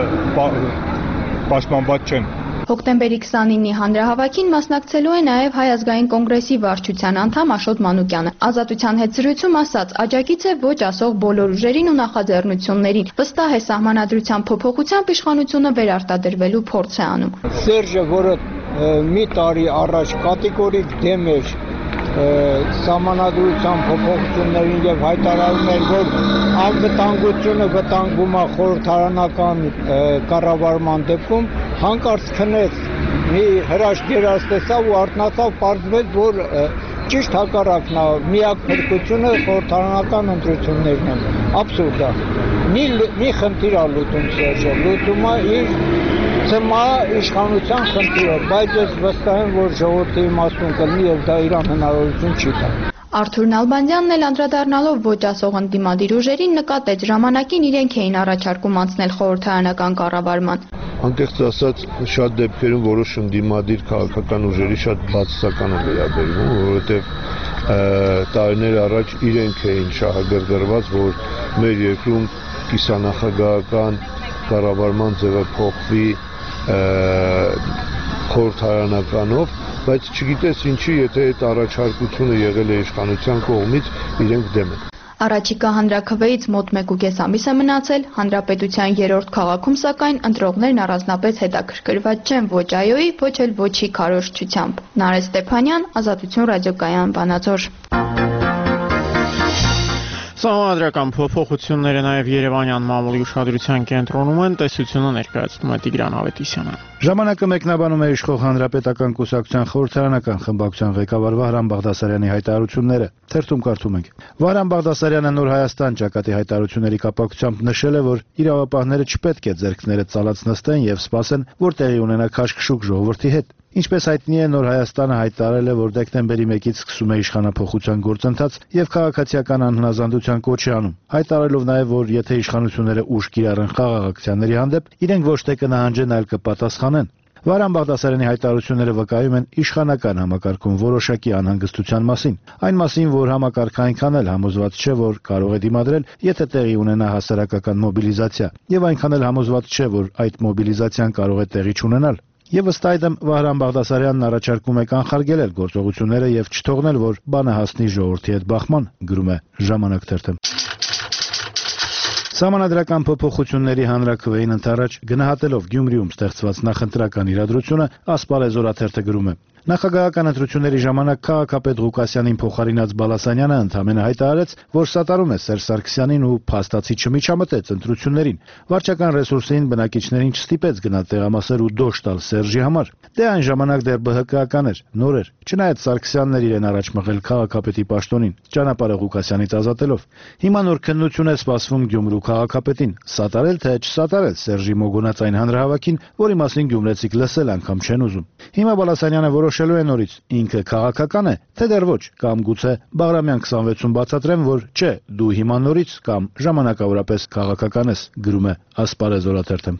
պաշտպանված չեն։
Հոկտեմբերի քսանինի հանրահավաքին մասնակցելու է նաև Հայ ազգային կոնգրեսի վարչության անդամ Աշոտ Մանուկյանը։ Ազատության հետ զրույցում ասաց, աջակից է ոչ ասող բոլոր ուժերին ու նախաձեռնություններին։ Վստահ է սահմանադրության փոփոխությամբ իշխանությունը վերարտադրվելու փորձ է անում։
Սերժը, որը մի տարի առաջ կատեգորիկ դեմ էր սահմանադրության փոփոխություններին եւ հայտարարում էր, որ անվտանգությունը վտանգվում է խորհրդարանական կառավարման դեպքում, հանկարծ քնեց, մի հրաշք երաստեցավ ու արթնացավ, պարզվեց, որ ճիշտ հակառակն է, միակ փրկությունը խորհրդարանական ընտրություններն են։ Աբսուրդ է։ Մի խնդիր է լուծում Սերժը, լուծում է իր ծմա իշխանության խնդիրը, բայց ես վստահ եմ, որ ժողովրդի իմաստուն կլինի եւ դա իրան հնարավորություն չի տա։
Արթուր Նալբանդյանն էլ անդրադառնալով ոչ ասող ընդդիմադիր ուժերին նկատեց, ժամանակին իրենք էին առաջարկում անցնել խորհրդարանական կառավարման։
Անկեղծ ասած, շատ դեպքերում որոշ ընդդիմադիր քաղաքական ուժերի շատ բացասական է վերաբերվում, որովհետև տարիներ առաջ իրենք էին շահագրգռված, որ մեր երկրում կիսանախագահական կառավարման ձևը փոխվի խորհրդարանականով, բայց չգիտես ինչի, եթե այդ առաջարկությունը եղել է իշխանության կողմից, իրենք դեմ են։
Առաջիկա հանրաքվեից մոտ մեկուկես ամիս է մնացել, հանրապետության երրորդ քաղաքում սակայն ընտրողներն առանձնապես հետաքրքրված չեն ոչ այոյի, ոչ էլ ոչի քարոզչությամբ։ Նարէ Ստեփանյան, Ազատություն ռադիոկայան, Վանաձոր։
Սահմանադրական փոփոխությունները նաև Երևանյան մամուլի ուշադրության կենտրոնում են, տեսությունը ներկայացնում է Տիգրան Ավետիսյանը։
Ժամանակը մեկնաբանում է իշխող հանրապետական կուսակցության խորհրդարանական խմբակցության ղեկավար Վահրամ Բաղդասարյանի հայտարարությունները։ Թերթում կարդում ենք. Վահրամ Բաղդասարյանը Նոր Հայաստան ճակատի հայտարարությունների կապակցությամբ նշել է, որ իրավապահները չպետք է ձեռքները ծալած նստեն եւ սպասեն, որ տեղի ունենա քաշքշուկ ժողովրդի հետ։ Ինչպես հայտնի է, Նոր Հայաստանը հայտարարել է, որ դեկտեմբերի մեկից սկսում է իշխանափոխության գործընթաց եւ քաղաքացիական անհնազանդության կոչ է անում, հայտարարելով նաեւ, որ եթե իշխանությունները ուժ կիրառեն խաղաղ ակցիաների հանդեպ, իրենք ոչ թե կնահանջեն, այլ կպատասխանեն։ Վարան Բաղդասարյանի հայտարարությունները վկայում են իշխանական համակարգում որոշակի անհանգստության մասին, այն մասին, որ համակարգը այնքան էլ համոզված չէ, որ կարող է դիմադրել, եթե տեղի ունենա հասարակական մոբիլիզացիա, եւ այնքան էլ համոզված չէ, որ այդ մոբիլիզացիան կարող է տեղի չունենալ։ Եվ ըստ այդմ Վահրամ Բաղդասարյանն առաջարկում է կանխարգելել գործողությունները եւ չթողնել, որ բանը հասնի ժողովրդի հետ բախման, գրում է Ժամանակ թերթը։ Սահմանադրական փոփոխությունների հանրաքվեին ընդառաջ գնահատելով Գյումրիում ստեղծված նախընտրական իրադրությունը, Ասպարեզ օրաթերթը գրում է. Նախագահական ընտրությունների ժամանակ քաղաքապետ Ղուկասյանին փոխարինած Բալասանյանը ընդամենը հայտարարեց, որ սատարում է Սերժ Սարգսյանին ու փաստացի չմիջամտեց ընտրություններին։ Վարչական ռեսուրսին բնակիչներին չստիպեց գնալ տեղամասեր ու դոշ տալ Սերժի համար։ Դե այն ժամանակ դեռ ԲՀԿ-ական էր, նոր էր։ Չնայած Սարգսյանն էր իրեն առաջ մղել քաղաքապետի պաշտոնին, ճանապարհը Ղուկասյանից ազատելով։ Հիմա նոր քննություն է սպասվում Գյումրու քաղաքապետին՝ սատարել թե չսատարել Սերժի մոգոնած այն հանրահավաքին, որի մասին գյումրեցիք լսել անգամ չեն ուզում։ Հիմա Բալասանյանը որոշելու է նորից ինքը քաղաքական է, թե դեռ ոչ, կամ գուցե Բաղրամյան քսանվեցում բացատրեմ, որ չէ, դու հիմա նորից կամ ժամանակավորապես քաղաքական ես, գրում է Ասպարեզ օրաթերթը։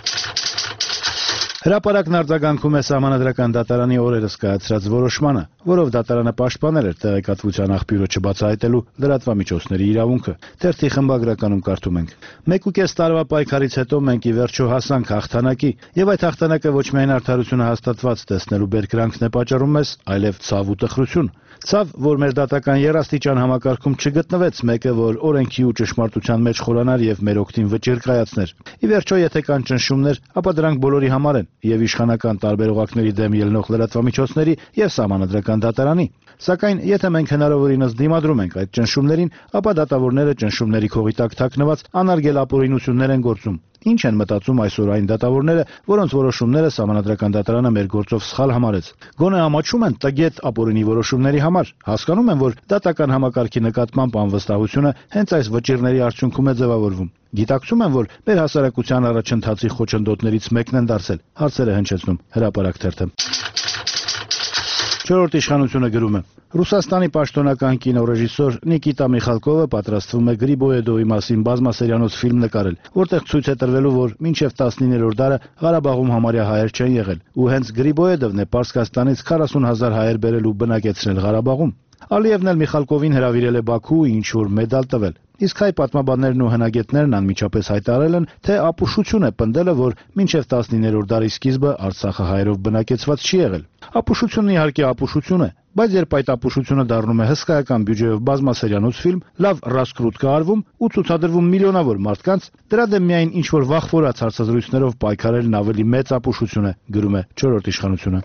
Հրապարակն արձագանքում է Սահմանադրական դատարանի օրերս կայացրած որոշմանը, որով դատարանը պաշտպանել էր տեղեկատվության աղբյուրը չբացահայտելու լրատվամիջոցների իրավունքը։ Թերթի խմբագրականում կարդում ենք. «Մեկ ու կես տարվա պայքարից հետո մենք ի վերջո հասանք հաղթանակի, եւ այդ հաղթանակը ոչ միայն արդարությունը հաստատված տեսնելու բերկրանքն է պատճառում մեզ, այլև ցավ ու տխրություն։ Ցավ, որ մեր դատական երաստիճան համակարգում չգտնվեց մեկը, որ օրենքի ու ճշմարտության մեջ խորանար եւ մեր օգտին վճիռ կայացներ։ Ի վերջո, եթե կան ճնշումներ, ապա դրանք բոլորի համար են, եւ իշխանական տարբերողակների դեմ ելնող լրատվամիջոցների եւ Սահմանադրական դատարանի։ Սակայն, եթե մենք հնարավորինս դիմադրում ենք այդ ճնշումներին, ապա դատավորները ճնշումների քողի տակ թաքնված անարգել ապօրինություններ են գործում։ Ինչ են մտածում այսօր այն դատավորները, որոնց որոշումները Սահմանադրական դատարանը մեր գործով սխալ համարեց։ Գոնե ամաչում են տգետ ապօրինի որոշումների համար։ Հասկանում են, որ դատական համակարգի նկատմամբ անվստահությունը հենց այս վճիռների արդյունքում է ձևավորվում։ Գիտակցում են, որ մեր հասարակության առաջընթացի խոչընդոտներից մեկն են դարձել։ Հարցեր է հնչեցնում Հրապարակ թերթը։ Չորրորդ իշխանությունը գրում է. Ռուսաստանի պաշտոնական կինոռեժիսոր Նիկիտա Միխալկովը պատրաստվում է Գրիբոյեդովի մասին բազմասերիանոց ֆիլմ նկարել, որտեղ ցույց է տրվելու, որ մինչև տասնիններորդ դարը Ղարաբաղում համարյա հայեր չեն եղել, ու հենց Գրիբոյեդովն է Պարսկաստանից քառասուն հազար հայեր բերել ու բնակեցրել Ղարաբաղում։ Ալիևն էլ Միխալկովին հրավիրել է Բաքու ու ինչ-որ մեդալ տվել։ Իսկ հայ պատմաբաններն ու հնագետներն անմիջապես հայտարարել են, թե ապուշություն է պնդելը, որ մինչև տասնիններորդ դարի սկիզբը Արցախը հայերով բնակեցված չի եղել։ Ապուշությունն իհարկե ապուշություն է, բայց երբ այդ ապուշությունը դառնում է հսկայական բյուջեով բազմասերիանոց ֆիլմ, լավ ռասկրուտ կարվում ու ցուցադրվում միլիոնավոր մարդկանց, դրա դեմ միայն ինչ-որ վախվորած հարցազրույցներով պայքարելն ավելի մեծ ապուշություն է, գրում է չորրորդ իշխանությունը։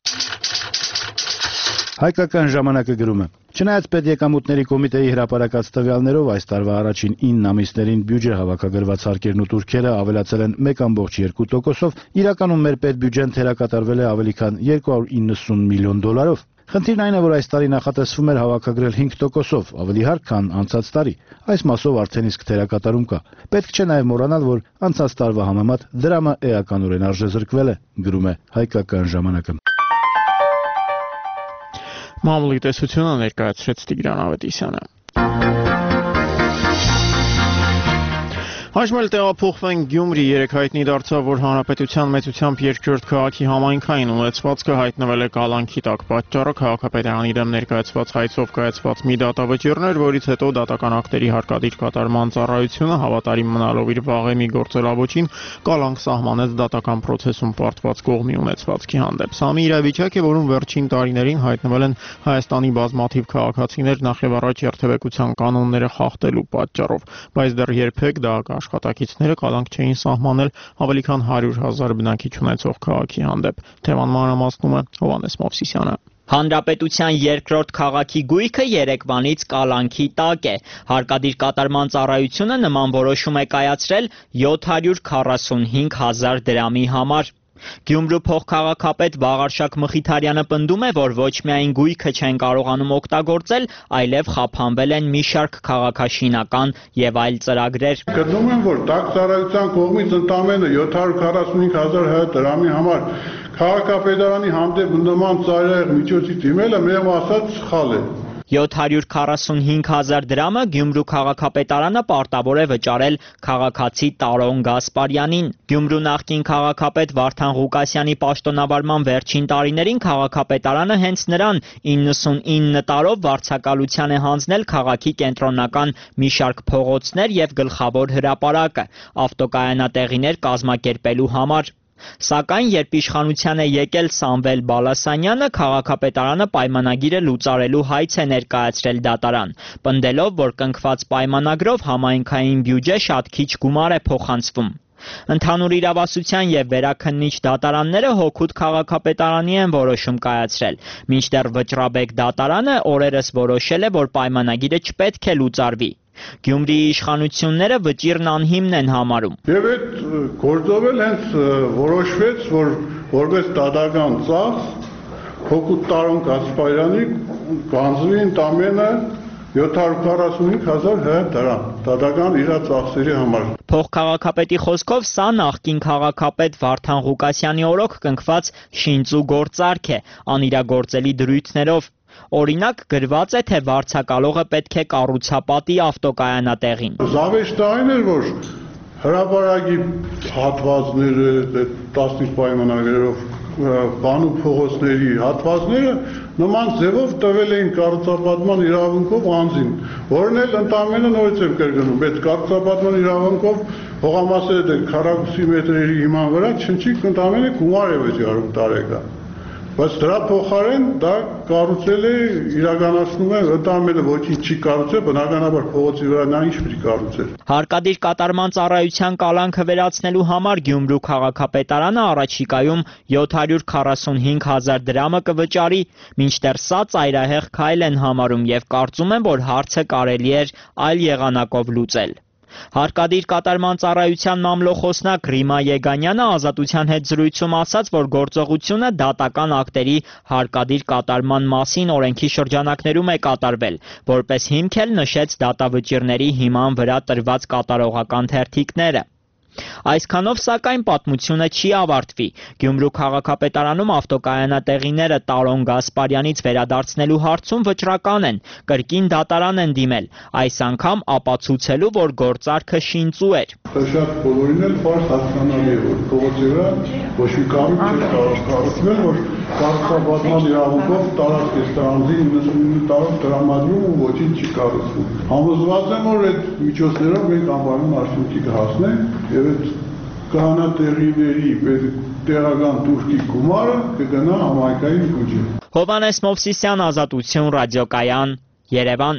Հայկական ժամանակը գրում է. Չնայած պետեկամուտների կոմիտեի հրապարակած տվյալներով այս տարվա առաջին ինը ամիսներին բյուջե հավաքագրված հարկերն ու տուրքերը ավելացել են մեկ կόμք երկու տոկոսով, իրականում մեր պետբյուջեն թերակատարվել է ավելի քան երկու հարյուր իննսուն միլիոն դոլարով։ Խնդիրն այն է, որ այս տարի նախատեսվում էր հավաքագրել հինգ տոկոսով, ավելի հարկ, քան անցած տարի։ Այս մասով արդեն իսկ թերակատարում կա։ Պետք չէ նաև մոռանալ, որ անցած տարվա համեմատ դրամը էականորեն արժեզրկվել է, գրում է Հայկական ժամանակը։
Մամուլի տեսությունը ներկայացրեց Տիգրան Ավետիսյանը։ Հաշմել տեղափոխվենք Գյումրի, երեք հայտնի դարձավ, որ հանրապետության մեծությամբ երկրորդ քաղաքի համայնքային ունեցվածքը հայտնվել է կալանքի տակ։ Պատճառը քաղաքապետարանի դեմ ներկայացված հայցով կայացված մի դատավճիռն էր, որից հետո դատական ակտերի հարկադիր կատարման ծառայությունը հավատարիմ մնալով իր վաղեմի գործելավոճին կալանք սահմանեց դատական process-ում պարտված կողմի ունեցվածքի հանդեպ։ Սա մի իրավիճակ է, որում վերջին տարիներին հայտնվել են Հայաստանի բազմաթիվ քաղաքացիներ նախ եւ առաջ երթևեկության կանոնները խախտելու պատճառով, բայց դեռ երբեք դա աշխատակիցները կալանք չէին սահմանել ավելի քան հարյուր հազար բնակիչ ունեցող քաղաքի հանդեպ։ Թեման մանրամասնում է Հովհաննես Մովսիսյանը։
Հանրապետության երկրորդ քաղաքի գույքը երեկվանից կալանքի տակ է։ Հարկադիր կատարման ծառայությունը նման որոշում է կայացրել յոթ հարյուր քառասունհինգ հազար դրամի համար։ Գյումրու փոխքաղաքապետ Վաղարշակ Մխիթարյանը պնդում է, որ ոչ միայն գույքը չեն կարողանում օգտագործել, այլև խափանվել են մի շարք քաղաքաշինական եւ այլ ծրագրեր։
Գտնում եմ, որ տաք ծառայության կողմից ընդամենը յոթ հարյուր քառասունհինգ հազար դրամի համար Քաղաքապետարանի հանդեպ նման ծայրահեղ միջոցի դիմելը մեղմ ասած սխալ է։
յոթ հարյուր քառասունհինգ հազար դրամը Գյումրու քաղաքապետարանը պարտավոր է վճարել քաղաքացի Տարոն Գասպարյանին։ Գյումրու նախկին քաղաքապետ Վարդան Ղուկասյանի պաշտոնավարման վերջին տարիներին քաղաքապետարանը հենց նրան իննսունինը տարով վարձակալության է հանձնել քաղաքի կենտրոնական մի շարք փողոցներ եւ գլխավոր հրապարակը ավտոկայանատեղիներ կազմակերպելու համար։ Սակայն երբ իշխանության է եկել Սամվել Բալասանյանը, քաղաքապետարանը պայմանագիրը լուծարելու հայց է ներկայացրել դատարան, պնդելով, որ կնքված պայմանագրով համայնքային բյուջե շատ քիչ գումար է փոխանցվում։ Ընդհանուր իրավասության եւ վերաքննիչ դատարանները հօգուտ քաղաքապետարանի են որոշում կայացրել, մինչդեռ Վճռաբեկ դատարանը օրերս որոշել է, որ պայմանագիրը չպետք է լուծարվի։ Գյումրիի իշխանությունները վճիռն անհիմն են համարում։
Եվ այդ գործով էլ հենց որոշվեց, որ որպես դատական ծախս հօգուտ Տարոն Գասպարյանի գանձվի ընդամենը յոթ հարյուր քառասունհինգ հազար դրամ դատական իր ծախսերի համար։
Փոխքաղաքապետի խոսքով սա նախկին քաղաքապետ Վարդան Ղուկասյանի օրոք կնքված շինծու գործարք է, անիրագործելի դրույթներով։ Օրինակ գրված է, թե վարձակալողը պետք է կառուցապատի ավտոկայանատեղին։
Զավեշտը այն էր, որ հրապարակի հատվածները տասնից պայմանագրերով բանու փողոցների հատվածները նման ձևով տվել էին կառուցապատման իրավունքով անձին, որն էլ ընդամենը նորից եմ կրկնում, բայց կառուցապատման իրավունքով հողամասերը քառակուսի մետրերի հիման վրա չնչիկ ընդամենը գումար է վճարում տարեկան։ Բայց դրա փոխարեն դա կառուցել է, իրականացնում է, ընդամենը ոչինչ չի կառուցել, բնականաբար փողոցի վրա նա ինչ պիտի կառուցել։
Հարկադիր կատարման ծառայության կալանքը վերացնելու համար Գյումրու քաղաքապետարանը առաջիկայում յոթ հարյուր քառասունհինգ հազար դրամը կվճարի, մինչդեռ սա ծայրահեղ քայլ են համարում եւ կարծում են, որ հարցը կարելի էր այլ եղանակով լուծել։ Հարկադիր կատարման ծառայության մամլոխոսնակ Ռիմա Եգանյանը Ազատության հետ զրույցում ասաց, որ գործողությունը դատական ակտերի հարկադիր կատարման մասին օրենքի շրջանակներում է կատարվել, որպես հիմք էլ նշեց դատավճիռների հիման վրա տրված կատարողական թերթիկները։ Այսքանով սակայն պատմությունը չի ավարտվի։ Գյումրու քաղաքապետարանում ավտոկայանատեղիները Տարոն Գասպարյանից վերադարձնելու հարցում վճռական են, կրկին դատարան են դիմել, այս անգամ ապացուցելու, որ գործարքը շինծու էր։
Շատ բոլորին էլ բարձ հասկանալի է, որ փողոցի վրա ոչ մի կառույց չի կարող կառուցվել, որ կառուցապատման իրավունքով տարածք է ստանձի իննսունինը տարով տրամադրում ու ոչինչ չի կառուցվում։ Համոզված եմ, որ այդ միջոցներով մենք անվանում արդյունքի կհասնենք եւ այդ կանատեղիների տեղական դուրքի գումարը կգնա համայնքային բյուջե։
Հովհաննես Մովսիսյան, Ազատություն, ռադիոկայան, Երևան։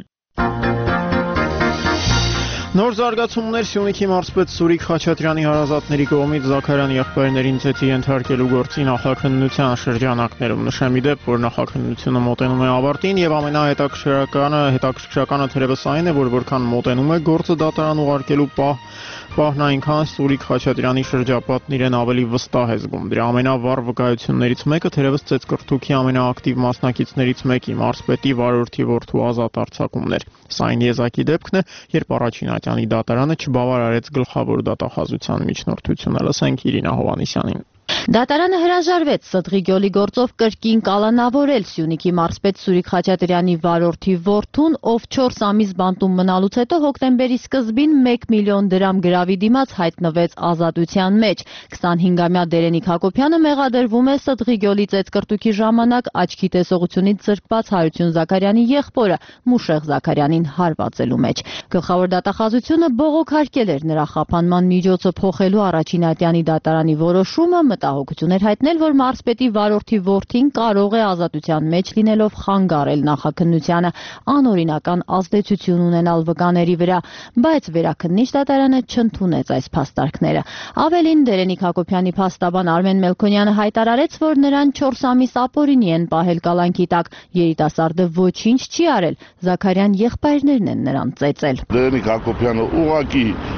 Նոր զարգացումներ Սյունիքի մարզպետ Սուրիկ Խաչատրյանի հարազատների կողմից Զաքարյանի եղբայրներին ծեծի ենթարկելու գործի նախաքննության շրջանակներում։ Նշեմ ի դեպ, որ նախաքննությունը մոտենում է ավարտին եւ ամենահետաքրքրականը հետաքրքրականը թերևս այն է, որ որքան մոտենում է գործը դատարան ուղարկելու պահ, պահն այնքան Սուրիկ Խաչատրյանի շրջապատն իրեն ավելի վստահ է զգում։ Դրա ամենավառ վկայություններից մեկը թերևս ծեծկրթուքի ամենաակտիվ մասնակիցներից մեկի մարզպետի վարորդի որդու ազատ արձակումն էր։ Սա այն եզակի դեպքն է, երբ առաջին ատյանի դատարանը չբավարարեց գլխավոր դատախազության միջնորդությունը։ Լսենք Իրինա Հովհաննիսյանին։
Դատարանը հրաժարվեց Սդղի գյոլի գործով կրկին կալանավորել Սյունիքի մարզպետ Սուրիկ Խաչատրյանի վարորդի որդուն, ով չորս ամիս բանտում մնալուց հետո հոկտեմբերի սկզբին մեկ միլիոն դրամ գրավի դիմաց հայտնվեց ազատության մեջ։ քսանհինգամյա Դերենիկ Հակոբյանը մեղադրվում է Սդղի գյոլի ծեծկրտուքի ժամանակ աչքի տեսողությունից զրկված Հարություն Զաքարյանի եղբորը Մուշեղ Զաքարյանին հարվածելու մեջ։ Գլխավոր դատախազությունը բողոքարկել էր նրա խափանման միջոցը փոխելու առաջին ատյանի դատարանի որոշումը, մտահոգություն էր հայտնել, որ մարզպետի վարորդի որդին կարող է ազատության մեջ լինելով խանգարել նախաքննությանը, անօրինական ազդեցություն ունենալ վկաների վրա, բայց վերաքննիչ դատարանը չընդունեց այս փաստարկները։ Ավելին, Դերենիկ Հակոբյանի փաստաբան Արմեն Մելքոնյանը հայտարարեց, որ նրան չորս ամիս ապօրինի են պահել կալանքի տակ, երիտասարդը ոչինչ չի արել, Զաքարյան եղբայրներն են նրան ծեծել։
Դերենիկ Հակոբյանը ուղղակի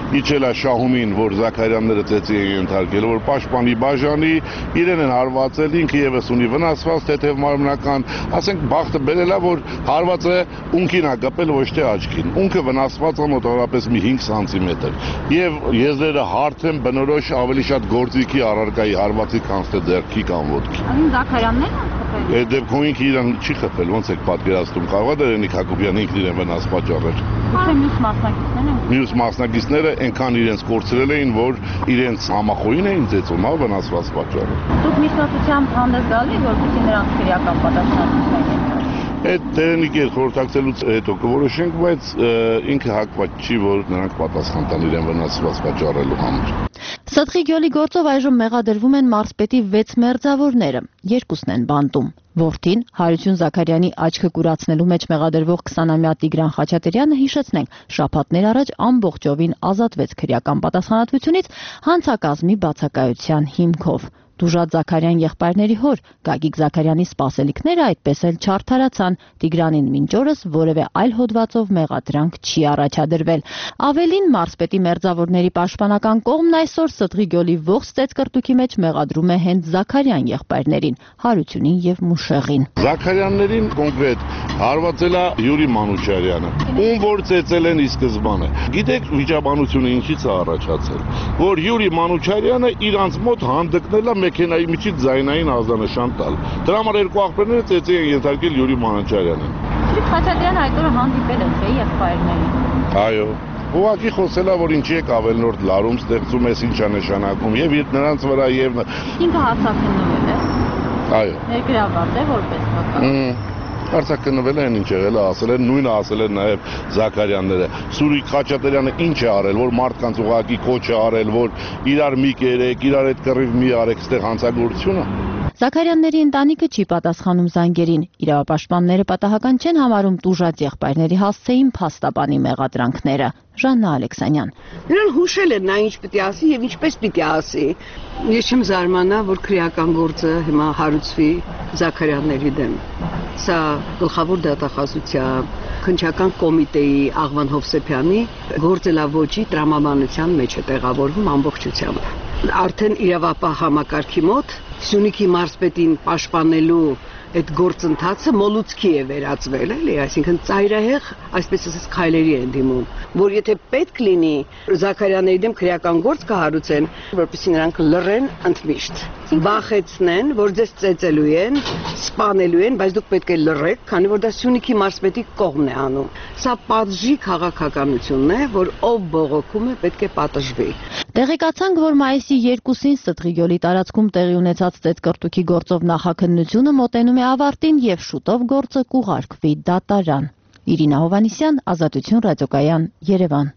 իջել է շահումին, որ Զաքարյանները ծեծի են ենթարկել, որ պաշտպանի բաժանի, իրեն են հարվածել, ինքը եւս ունի վնասված թեթև մարմնական, ասենք բախտը բերել է, որ հարվածը ունքին է գպել, ոչ թե աչքին։ Ունքը վնասված է մոտավորապես մի հինգ սանտիմետր։ Եվ եզրերը հարթ են, բնորոշ ավելի շատ գործիքի առարկայի հարվածի, քան թե ձեռքի կամ ոտքի։
Այն Զաքարյաններն են խփել։
Այդ դեպքում ինքը իրան չի խփել, ոնց եք պատկերացնում, կարող է Դերենիկ Հակոբյանը ինքն իրեն վնաս պատճառել։
Թե մյուս մասնակիցներն են։
Մյուս մասնակիցները այնքան իրենց կորցրել էին, որ իրենց համախոհին էին ծեծում, հա, վնասված պատճառը։
Դուք միջնորդությամբ հանդես գալի եք, որպեսզի նրանց քրեական պատասխանատվություն ենթարկեն։
Այդ Դերենիկի հետ խորհրդակցելուց հետո կորոշենք, բայց ինքը հակված չի, որ նրանք պատասխան տան իրեն վնասված պատճառելու համար։
Սատղի գյուղի գործով այժմ մեղադրվում են մարզպետի վեց մերձավորները, երկուսն են բանտում։ Որդին Հարություն Զաքարյանի աչքը կուրացնելու մեջ մեղադրվող քսանամյա Տիգրան Խաչատրյանը, հիշեցնենք, շաբաթներ առաջ ամբողջովին ազատվեց քրեական պատասխանատվությունից հանցակազմի բացակայության հիմքով։ Դուժատ Զաքարյան եղբայրների հոր Գագիկ Զաքարյանի սպասելիքները այդպես էլ չարդարացան, Տիգրանին մինչ օրս որևէ այլ հոդվածով մեղադրանք չի առաջադրվել։ Ավելին, մարզպետի մերձավորների պաշտպանական կողմն այսօր Սատղի գյուղի ողջ ծեծկռտուքի մեջ մեղադրում է հենց Զաքարյան եղբայրներին, Հարությունին եւ Մուշեղին։
Զաքարյաններին կոնկրետ հարվածել է Յուրի Մանուչարյանը, ում որ ծեծել են ի սկզբանե։ Գիտեք վիճաբանությունը ինչից է առաջացել, որ Յուրի Մանուչարյանը իրանց մոտ հանդգնել է մեքենայի միջից ձայնային ազդանշան տալ։ Դրա համար երկու աղբերները ծեծի են ենթարկել Յուրի Մանուչարյանին։
Իսկ Խաչատրյանը այդ օրը հանդիպել է թե եղբայրներին։
Այո։ Ուղղակի խոսել է, որ ինչի եք ավելնորդ լարում ստեղծում ես, ինչ է նշանակում, եւ իր նրանց վրա եւ
ինքը հարցակնվել է։
Այո։
Ներգրավված է որպես վկա։
Հարցակնվել են, ինչ եղել է, ասել են, նույնը ասել են նաև Զաքարյանները։ Սուրիկ Խաչատրյանը ինչ է արել, որ մարդկանց ուղղակի կոչ է արել, որ իրար մի կերեք, իրար հետ կռիվ մի արեք, ստեղ հանցագործությունը։
Զաքարյանների ընտանիքը չի պատասխանում զանգերին։ Իրավապաշտպանները պատահական չեն համարում տուժած եղբայրների հասցեին փաստաբանի մեղադրանքները։ Ժաննա Ալեքսանյան։
Նրան հուշել են նա ինչ պիտի ասի եւ ինչպես պիտի ասի։ Ես չեմ զարմանա, որ քրեական գործը հիմա հարուցվի Զաքարյանների դեմ։ Սա գլխավոր դատախազության քննչական կոմիտեի Աղվան Հովսեփյանի գործելավոճի տրամաբանության մեջ է տեղավորվում ամբողջությամբ։ Արդեն իրավապահ համակարգի մոտ Սյունիքի մարզպետին պաշտպանելու այդ գործընթացը մոլուցքի է վերածվել, էլի, այսինքն ծայրահեղ, այսպես ասած, քայլերի են դիմում, որ եթե պետք լինի Զաքարյանների դեմ քրեական գործ կհարուցեն, որպեսզի նրանք լռեն ընդմիշտ, վախեցնեն, որ ձեզ ծեծելու են, սպանելու են, բայց դուք պետք է լռեք, քանի որ դա Սյունիքի մարզպետի կողմն է անում։ Սա պատժի քաղաքականությունն է, որ ով բողոքում է, պետք է պատժվի։
Տեղեկացանք, որ մայիսի երկուսին Սատղի գյուղի տարածքում տեղի ունեցած ծեծկռտուքի գործով նախաքննությունը մոտենում է ավարտին եւ շուտով գործը կուղարկվի դատարան։ Իրինա Հովանիսյան, Ազատություն ռադիոկայան, Երևան։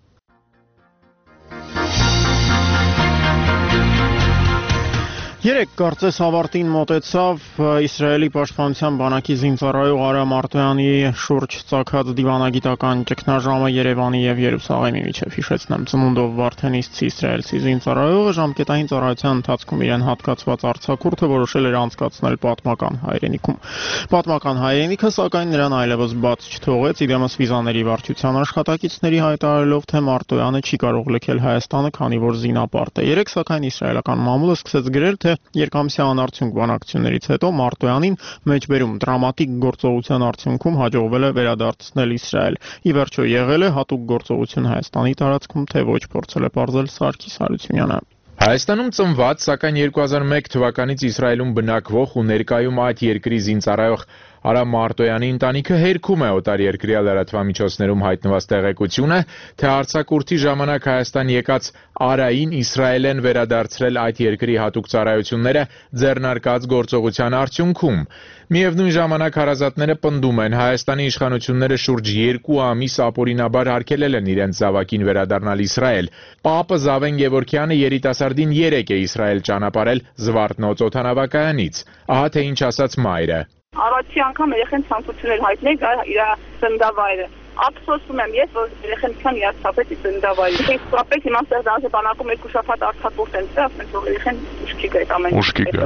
Երեք կարծես ավարտին մոտեցավ Իսրայելի պաշտպանության բանակի զինծառայող Արա Մարտոյանի շուրջ ծագած դիվանագիտական ճգնաժամը Երևանի եւ Երուսաղեմի միջև, հիշեցնեմ, ծնունդով Վարդենիսցի իսրայելցի զինծառայողը ժամկետային ծառայության ընթացքում իրեն հատկացված արձակուրդը որոշել էր անցկացնել պատմական հայրենիքում։ Պատմական հայրենիքը, սակայն, նրան այլևս բաց չթողեց, իրեմս վիզաների վարչության աշխատակիցների հայտարարելով, թե Մարտոյանը չի կարող լքել Հայաստանը, քանի որ զինապարտ է։ Երեք, սակայն, իսրայելական մամուլը սկսեց գրել, թե երկամսյա անարդյունք բանակցություններից հետո Մարտոյանին մեջբերում դրամատիկ գործողության արդյունքում հաջողվել է վերադարձնել Իսրայել։ Ի վերջո եղել է հատուկ գործողություն Հայաստանի տարածքում, թե ոչ, փորձել է պարզել Սարգիս Հարությունյանը։
Հայաստանում ծնված, սակայն երկու հազար մեկ թվականից Իսրայելում բնակվող ու ներկայում այդ երկրի զինծառայող Արա Մարտոյանի ընտանիքը հերքում է օտարերկրյա լրատվամիջոցներում հայտնված տեղեկությունը, թե արձակուրդի ժամանակ Հայաստան եկած Արային Իսրայել են վերադարձրել այդ երկրի հատուկ ծառայությունները ձեռնարկած գործողության արդյունքում։ Միևնույն ժամանակ հարազատները պնդում են, Հայաստանի իշխանությունները շուրջ երկու ամիս ապօրինաբար արգելել են իրենց զավակին վերադառնալ Իսրայել։ Պապը Զավեն Գևորգյանը երիտասարդին երեկ է Իսրայել ճանապարհել Զվարթնոց օդանավակայանից։ Ահա թե ինչ ասաց մայրը։
Առաջի անգամ երեխեն ցանկություն էր հայտնել իր ծննդավայրը։ Ափսոսում եմ ես, որ երեխեն քան իացապեց իր ծննդավայրը։ Իսկապես հիմա ստեղծած բանակում երկու շաբաթ արձակուրդ են ծա, ասենք որ երեխեն ուշքի գա ամեն ինչ։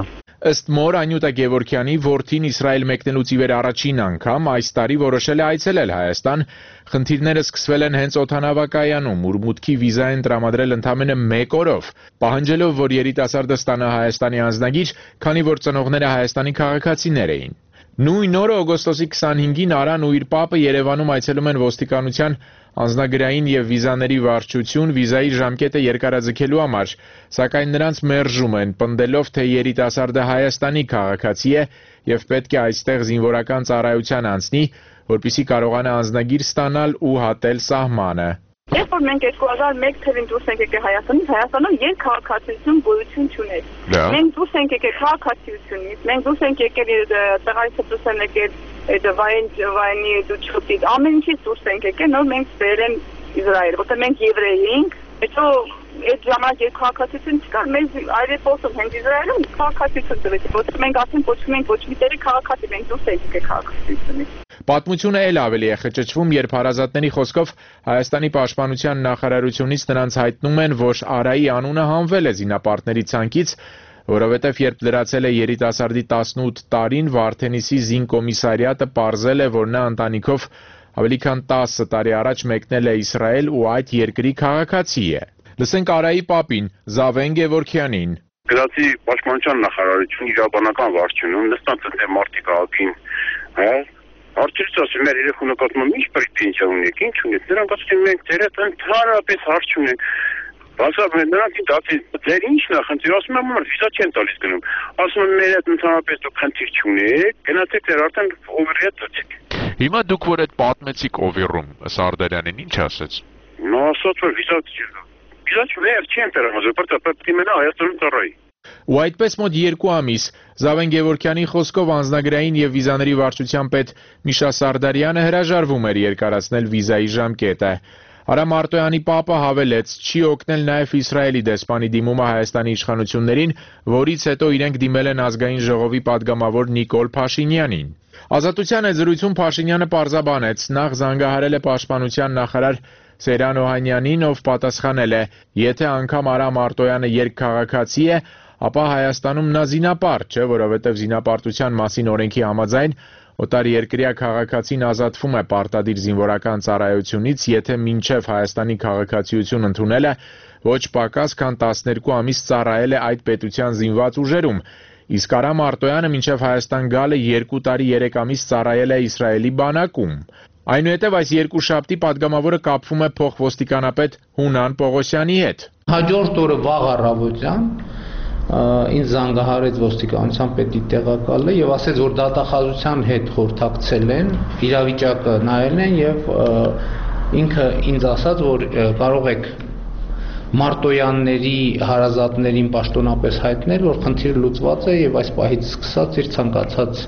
Ըստ մոր Անյուտա Գևորգյանի, որդին Իսրայել մեկնելուց ի վեր առաջին անգամ այս տարի որոշել է այցելել Հայաստան։ Խնդիրները սկսվել են հենց օդանավակայանում, ուր մուտքի վիզա են տրամադրել ընդամենը մեկ օրով, պահանջելով, որ երիտասարդը ստանա Հայաստանի անձնագիր, քանի որ ծնողները Հայաստանի քաղաքացիներ էին։ Նույն օրը օգոստոսի քսանհինգին Արան ու իր պապը Երևանում այցելում են ոստիկանության անձնագրային եւ վիզաների վարչություն վիզայի ժամկետը երկարաձգելու համար, սակայն նրանց մերժում են, պնդելով, թե երիտասարդը Հայաստանի քաղաքացի է եւ պետք է այստեղ զինվորական ծառայության անցնի, որպեսզի կարողանա անձնագիր ստանալ ու հատել սահմանը։
Երբ որ մենք երկու հազար մեկ թվականին դուրս ենք եկել Հայաստանից, Հայաստանում երկքաղաքացիություն գոյություն չուներ։ Մենք դուրս ենք եկել քաղաքացիությունից, մենք դուրս ենք եկել տեղայից դուրս են եկել վայեն վայնի դուչոտից, ամեն ինչից դուրս ենք եկել, նոր մենք ծեր են Իսրայել, որտեղ մենք եվրեյ էինք, հետո այդ ժամանակ երկքաղաքացիություն չկար, մեզ այրեփոսում հենց Իսրայելում քաղաքացիություն տվեց, որտեղ մենք ասենք կոչվում ենք ոչ մի տեղի քաղաքացի, մենք դուրս ենք եկել քաղաքացիությունից։
Պատմությունը էլ ավելի է խճճվում, երբ հարազատների խոսքով Հայաստանի պաշտպանության նախարարությունից նրանց հայտնում են, որ Արայի անունը հանվել է զինապարտների ցանկից, որովհետև երբ լրացել է երիտասարդի տասնութ տարին, Վարդենիսի զինկոմիսարիատը պարզել է, որ նա ընտանիքով ավելի քան տասը տարի առաջ մեկնել է Իսրայել ու այդ երկրի քաղաքացի է։ Լսենք Արայի պապին, Զավեն Գևորգյանին։
Գնացի պաշտպանության նախարարություն իրավաբանական վարչությունում, նստած դե մարտի քաղաքին, հա Արդյոք ասում մեր երեխու նկատմամբ ինչ պրետենզիա ունեք, ինչ ունեք, նրանք ասում են մենք ձերդ ընդհանրապես հարց չունենք, ասում են նրանք ինձ ձեր ինչն է խնդիր, ասում եմ որ վիզա չեն տալիս գնում, ասում են մեր հետ ընդհանրապես դուք խնդիր չունեք, գնացեք ձեր արդեն օվերի հետ ծծեք։
Հիմա դուք որ այդ պատմեցիք Օվիրում, Սարդարյանին ինչ ասեց։
Նա ասաց որ վիզա վիզա չուներ, չեն տրամադրել, որտեղ պետք է մնա Հայաստանում ծառայի։
Ու այդպես մոտ երկու ամիս Զավեն Գևորգյանի խոսքով անձնագրային եւ վիզաների վարչության պետ Միշա Սարդարյանը հրաժարվում էր երկարացնել վիզայի ժամկետը։ Արամ Արտոյանի պապը հավելեց, չի օգնել նաեւ Իսրայելի դեսպանի դիմումը Հայաստանի իշխանություններին, որից հետո իրենք դիմել են ազգային ժողովի падգամավոր Նիկոլ Փաշինյանին։ Ազատության այդ զրույցում Փաշինյանը պարզաբանեց, նախ զանգահարել է պաշտպանության նախարար Սեյրան Օհանյանին, ով պատասխանել է, եթե անգամ Արամ Արտոյանը երկքաղաքացի է, ապա Հայաստանում նա զինապարտ չէ, որովհետև զինապարտության մասին օրենքի համաձայն օտարերկրյա քաղաքացին ազատվում է պարտադիր զինվորական ծառայությունից, եթե մինչև Հայաստանի քաղաքացիություն ընդունել է, ոչ պակաս քան տասներկու ամիս ծառայել է այդ պետության զինված ուժերում, իսկ Արամ Արտոյանը մինչև Հայաստան գալը երկու տարի երեք ամիս ծառայել է Իսրայելի բանակում։ Այնուհետև այս երկուշաբթի падգամավորը կապվում է փոխոստիկանապետ Հունան Պողոսյանի հետ։
Հաջորդ օրը վաղ առավոտյան ինձ զանգահարեց ոստիկանության պետի տեղակալը եւ ասեց, որ դատախազության հետ խորհրդակցել են, իրավիճակը նայել են եւ ինքը ինձ ասաց, որ կարող եք Մարտոյանների հարազատներին պաշտոնապես հայտնել, որ խնդիրը լուծված է եւ այս պահից սկսած իր ցանկացած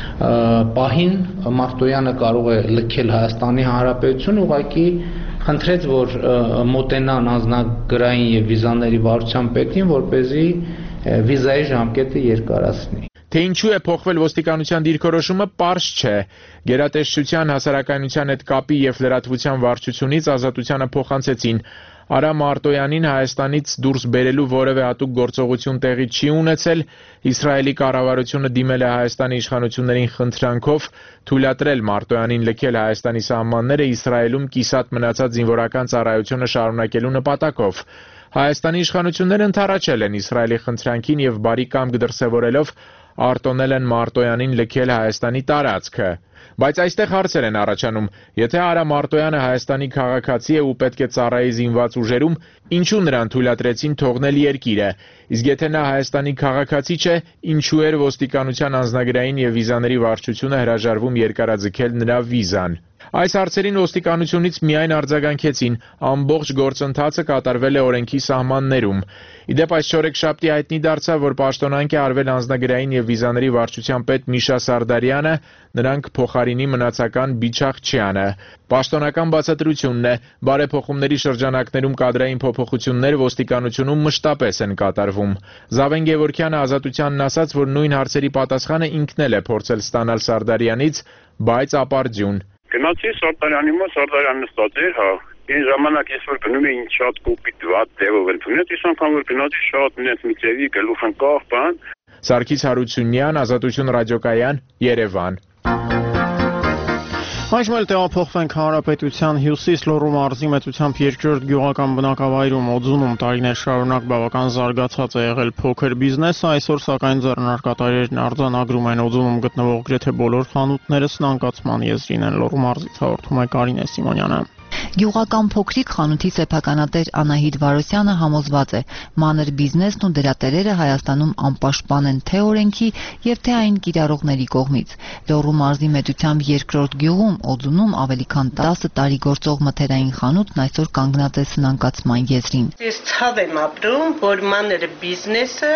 պահին Մարտոյանը կարող է լքել Հայաստանի Հանրապետություն, ուղղակի խնդրեց, որ մոտենան անձնագրային եւ վիզաների վարչության պետին, որպեսզի վիզայի ժամկետը երկարացնի։
Թե ինչու է փոխվել ոստիկանության դիրքորոշումը, պարզ չէ։ Գերատեսչության հասարակայնության հետ կապի եւ լրատվության վարչությունից Ազատությանը փոխանցեցին Արամ Արտոյանին Հայաստանից դուրս բերելու որևէ հատուկ գործողություն տեղի չի ունեցել, Իսրայելի կառավարությունը դիմել է Հայաստանի իշխանություններին խնդրանքով թույլատրել Մարտոյանին լքել Հայաստանի սահմանները Իսրայելում կիսատ մնացած զինվորական ծառայությունը շարունակելու նպատակով։ Հայաստանի իշխանությունները ընդառաջել են Իսրայելի խնդրանքին եւ բարի կամք դրսեւորելով արտոնել են Մարտոյանին լքել Հայաստանի տարածքը։ Բայց այստեղ հարցեր են առաջանում, եթե Արամ Արտոյանը Հայաստանի քաղաքացի է ու պետք է ծառայի զինված ուժերում, ինչու նրան թույլատրեցին թողնել երկիրը, իսկ եթե նա Հայաստանի քաղաքացի չէ, ինչու էր ոստիկանության անձնագրային եւ վիզաների վարչությունը հրաժարվում երկարաձգել նրա վիզան։ Այս հարցերին ոստիկանությունից միայն արձագանքեցին, ամբողջ գործընթացը կատարվել է օրենքի սահմաններում։ Իդեպ այս չորեքշաբթի հայտնի դարձավ, որ պաշտոնանկ է արվել անձնագրային եւ վիզաների վարչության պետ Միշա Սարդարյանը, նրանք փոխարինի մնացական Բիչախչյանը։ Պաշտոնական բացատրությունն է, բարեփոխումների շրջանակներում կադրային փոփոխություններ ոստիկանությունում մշտապես են կատարվում։ Զավեն Գևորգյանը Ազատությանն ասաց, որ նույն հարցերի պատասխանը ինքն էլ է փորձել ստանալ Սարդարյանից, բայց ապարդյուն։
Գնացի Սարդարյանի մոտ, Սարդարյանն նստած էր, հա։ Այն ժամանակ ես որ գնում էի շատ կոպիտ վատ ձևով ընդունել, ես անգամ որ գնացի շատ նենց մի ձևի գլուխ ընկավ, բան։
Սարգիս Հարությունյան, Ազատություն ռադիոկայան, Երևան։
Այժմ էլ տեղափոխվենք Հանրապետության հյուսիս Լոռու մարզի մեծությամբ երկրորդ գյուղական բնակավայրում Օձունում տարիներ շարունակ բավական զարգացած է եղել փոքր բիզնեսը, այսօր սակայն ձեռնարկատարերն արձանագրում են Օձունում գտնվող գրեթե բոլոր խանութները սնանկացման եզրին են։ Լոռու մարզից հաղորդում է Կարինե Սիմոնյանը։
Գյուղական փոքրիկ խանութի սեփականատեր Անահիտ Վարոսյանը համոզված է, մանր բիզնեսն ու դրա տերերը Հայաստանում անպաշտպան են թե օրենքի եւ թե այն կիրառողների կողմից։ Լոռու մարզի մեծությամբ երկրորդ գյուղում Օձունում ավելի քան տասը տարի գործող մթերային խանութն այսօր կանգնած է սնանկացման եզրին։
Ես ցավ եմ ապրում, որ մանր բիզնեսը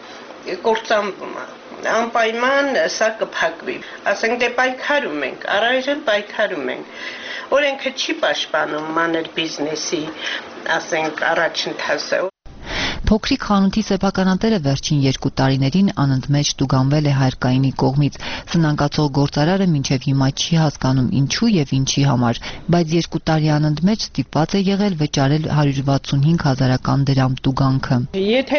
կործանվում է։ Անպայման սա կփակվի։ Ասենք դե պայքարում ենք, առայժմ պայքարում ենք։ Օրենքը չի պաշտպանում մանր բիզնեսի, ասենք, առաջընթացը։
Փոքրիկ խանութի սեփականատերը վերջին երկու տարիներին անընդմեջ տուգանվել է հայրկայինի կողմից։ Սնանկացող գործարարը մինչև հիմա չի հասկանում ինչու եւ ինչի համար, բայց երկու տարի անընդմեջ ստիպված է եղել վճարել հարյուր վաթսունհինգ հազարական դրամ տուգանքը։
Եթե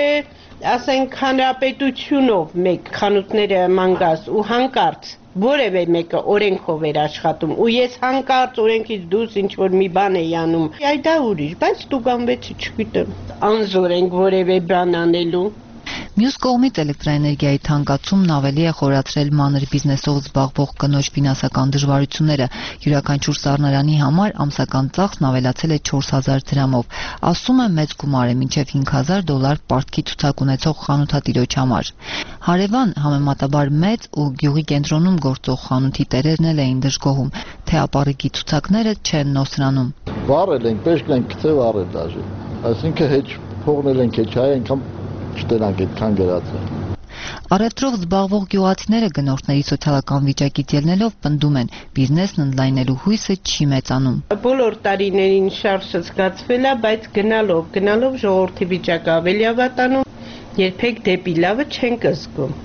ասենք հանրապետությունով մեկ խանութները մանգաս ու հանկարծ որևէ մեկը օրենքով էր աշխատում ու ես հանկարծ օրենքից դուրս ինչ որ մի բան էի անում, այ դա ուրիշ, բայց տուգանվեցի, չգիտեմ, անզոր ենք որևէ բան անելու։
Մյուս կողմից էլեկտրաէներգիայի թանկացումն ավելի է խորացրել մանր բիզնեսով զբաղվող կնոջ ֆինանսական դժվարությունները։ Յուրաքանչյուր սառնարանի համար ամսական ծախսն ավելացել է չորս հազար դրամով։ Ասում է մեծ գումար է, մինչև հինգ հազար դոլար պարտքի ցուցակ ունեցող խանութատիրոջ համար։ Հարևան համեմատաբար մեծ ու գյուղի կենտրոնում գործող խանութի տերերն էլ էին դժգոհում, թե ապառիկի ցուցակները չեն նոսրանում։
Վառել ենք, պեշք ենք գցել վառել դաժե։ Այսինքն հեչ փողնել ենք, հեչ այ այնքան չտենանք այդքան գրածը։
Առևտրով զբաղվող գյուղացիները գնորդների սոցիալական վիճակից ելնելով պնդում են, բիզնեսն ընդլայնելու հույսը չի մեծանում։
Բոլոր տարիներին շարժը զգացվել է, բայց գնալով, գնալով ժողովրդի վիճակը ավելի ավատանում, երբեք դեպի լավը չենք զգում։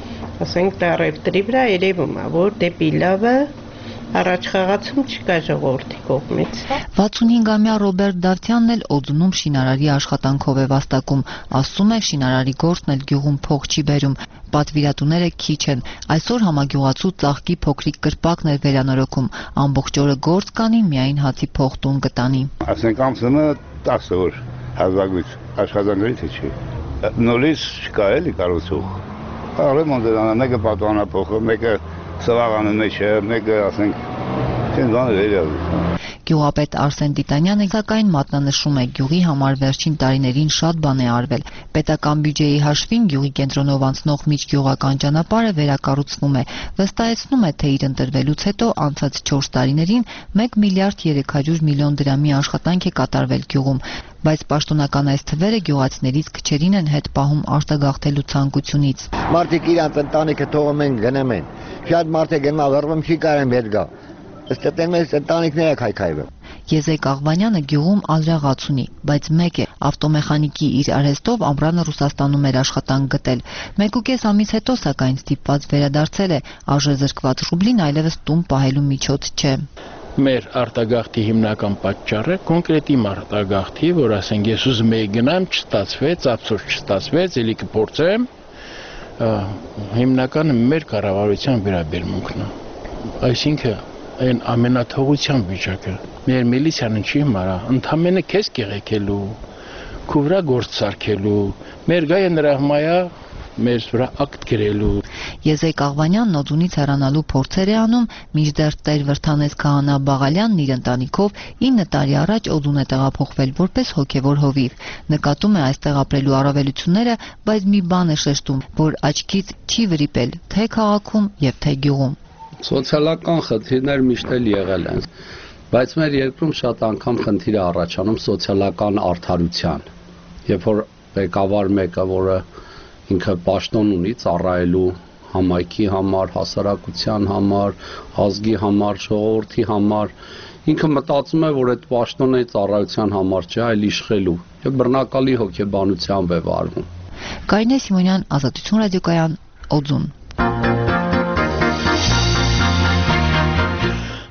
Ասենք դա առևտրի վրա երևում է, որ դեպի լավը առաջ խաղացում չկա ժողովրդի կողմից։
վաթսունհինգամյա Ռոբերտ Դավթյանն էլ Օձունում շինարարի աշխատանքով է վաստակում, ասում է շինարարի գործն էլ գյուղում փող չի բերում, պատվիրատուները քիչ են, այսօր համագյուղացու ծաղկի փոքրիկ կրպակն էր վերանորոգում, ամբողջ օրը գործ կանի, միայն հացի փող տուն կտանի։
Ասենք ամսը տասը օր հազվագույց աշխատանքից չի, նորից չկա էլի կառուցող, ռեմոնտը մեկը պատուհանափոխը, մեկը սվաղանը մեջ է, մեկը, ասենք, չեն բանը վերյալ։
Գյուղապետ Արսեն Տիտանյանը սակայն մատնանշում է, գյուղի համար վերջին տարիներին շատ բան է արվել։ Պետական բյուջեի հաշվին գյուղի կենտրոնով անցնող միջգյուղական ճանապարհը վերակառուցվում է։ Վստահեցնում է, թե իր ընտրվելուց հետո անցած չորս տարիներին մեկ միլիարդ երեք հարյուր միլիոն դրամի աշխատանք է կատարվել գյուղում, բայց պաշտոնական այս թվերը գյուղացիներից քչերին են հետ պահում արտագաղթելու ցանկությունից։
Մարդիկ իրանց ընտանիքը թողում են գնում են։ Շատ մարդ է գնա վառվում չի կարեն վեր գա։ Ըստ այդպես ընտանիքները քայքայվում։
Եզեկ Աղվանյանը գյուղում ալրաղաց ունի, բայց մեկ է, ավտոմեխանիկի իր արհեստով ամռանը Ռուսաստանում էր աշխատանք գտել։ Մեկուկես ամիս հետո սակայն ստիպված վերադարձել է, արժե զրկված ռուբլին այլևս տուն պահելու միջոց չէ։
Մեր արտագաղթի հիմնական պատճառը կոնկրետ իմ արտագաղթի, որ ասենք ես ուզում եի գնամ, չստացվեց, ափսոս չստացվեց, էլի կփորձեմ, հիմնականը մեր կառավարության վերաբերմունքն է։ Այսինքն այն ամենաթողության վիճակը։ Մեր միլիցիան չի մարա, ընդամենը քեզ կեղեքելու, քու վրա գործ սարքելու, մեր գայը նրա հմայա մեր վրա ակտ գրելու։
Եզեկ Աղվանյանն Օձունից հեռանալու փորձեր է անում, մինչդեռ Տեր Վրթանես Քահանա Բաղալյանն իր ընտանիքով ինը տարի առաջ Օձուն է տեղափոխվել որպես հոգևոր հովիվ։ Նկատում է այստեղ ապրելու առավելությունները, բայց մի բան է շեշտում, որ աչքից չի վրիպել թե քաղաքում եւ թե գյուղում։
Սոցիալական խնդիրներ միշտ էլ եղել են, բայց մեր երկրում շատ անգամ խնդիր է առաջանում սոցիալական արդարության։ Երբ որ ղեկավար մեկը, որը ինքը պաշտոն ունի ծառայելու համայնքի համար, հասարակության համար, ազգի համար, ժողովրդի համար, ինքը մտածում է, որ այդ պաշտոնը ծառայության համար չէ, այլ իշխելու եւ բռնակալի հոգեբանությամբ է վարվում։
Կարինե Սիմոնյան, Ազատություն ռադիոկայան, Օձուն։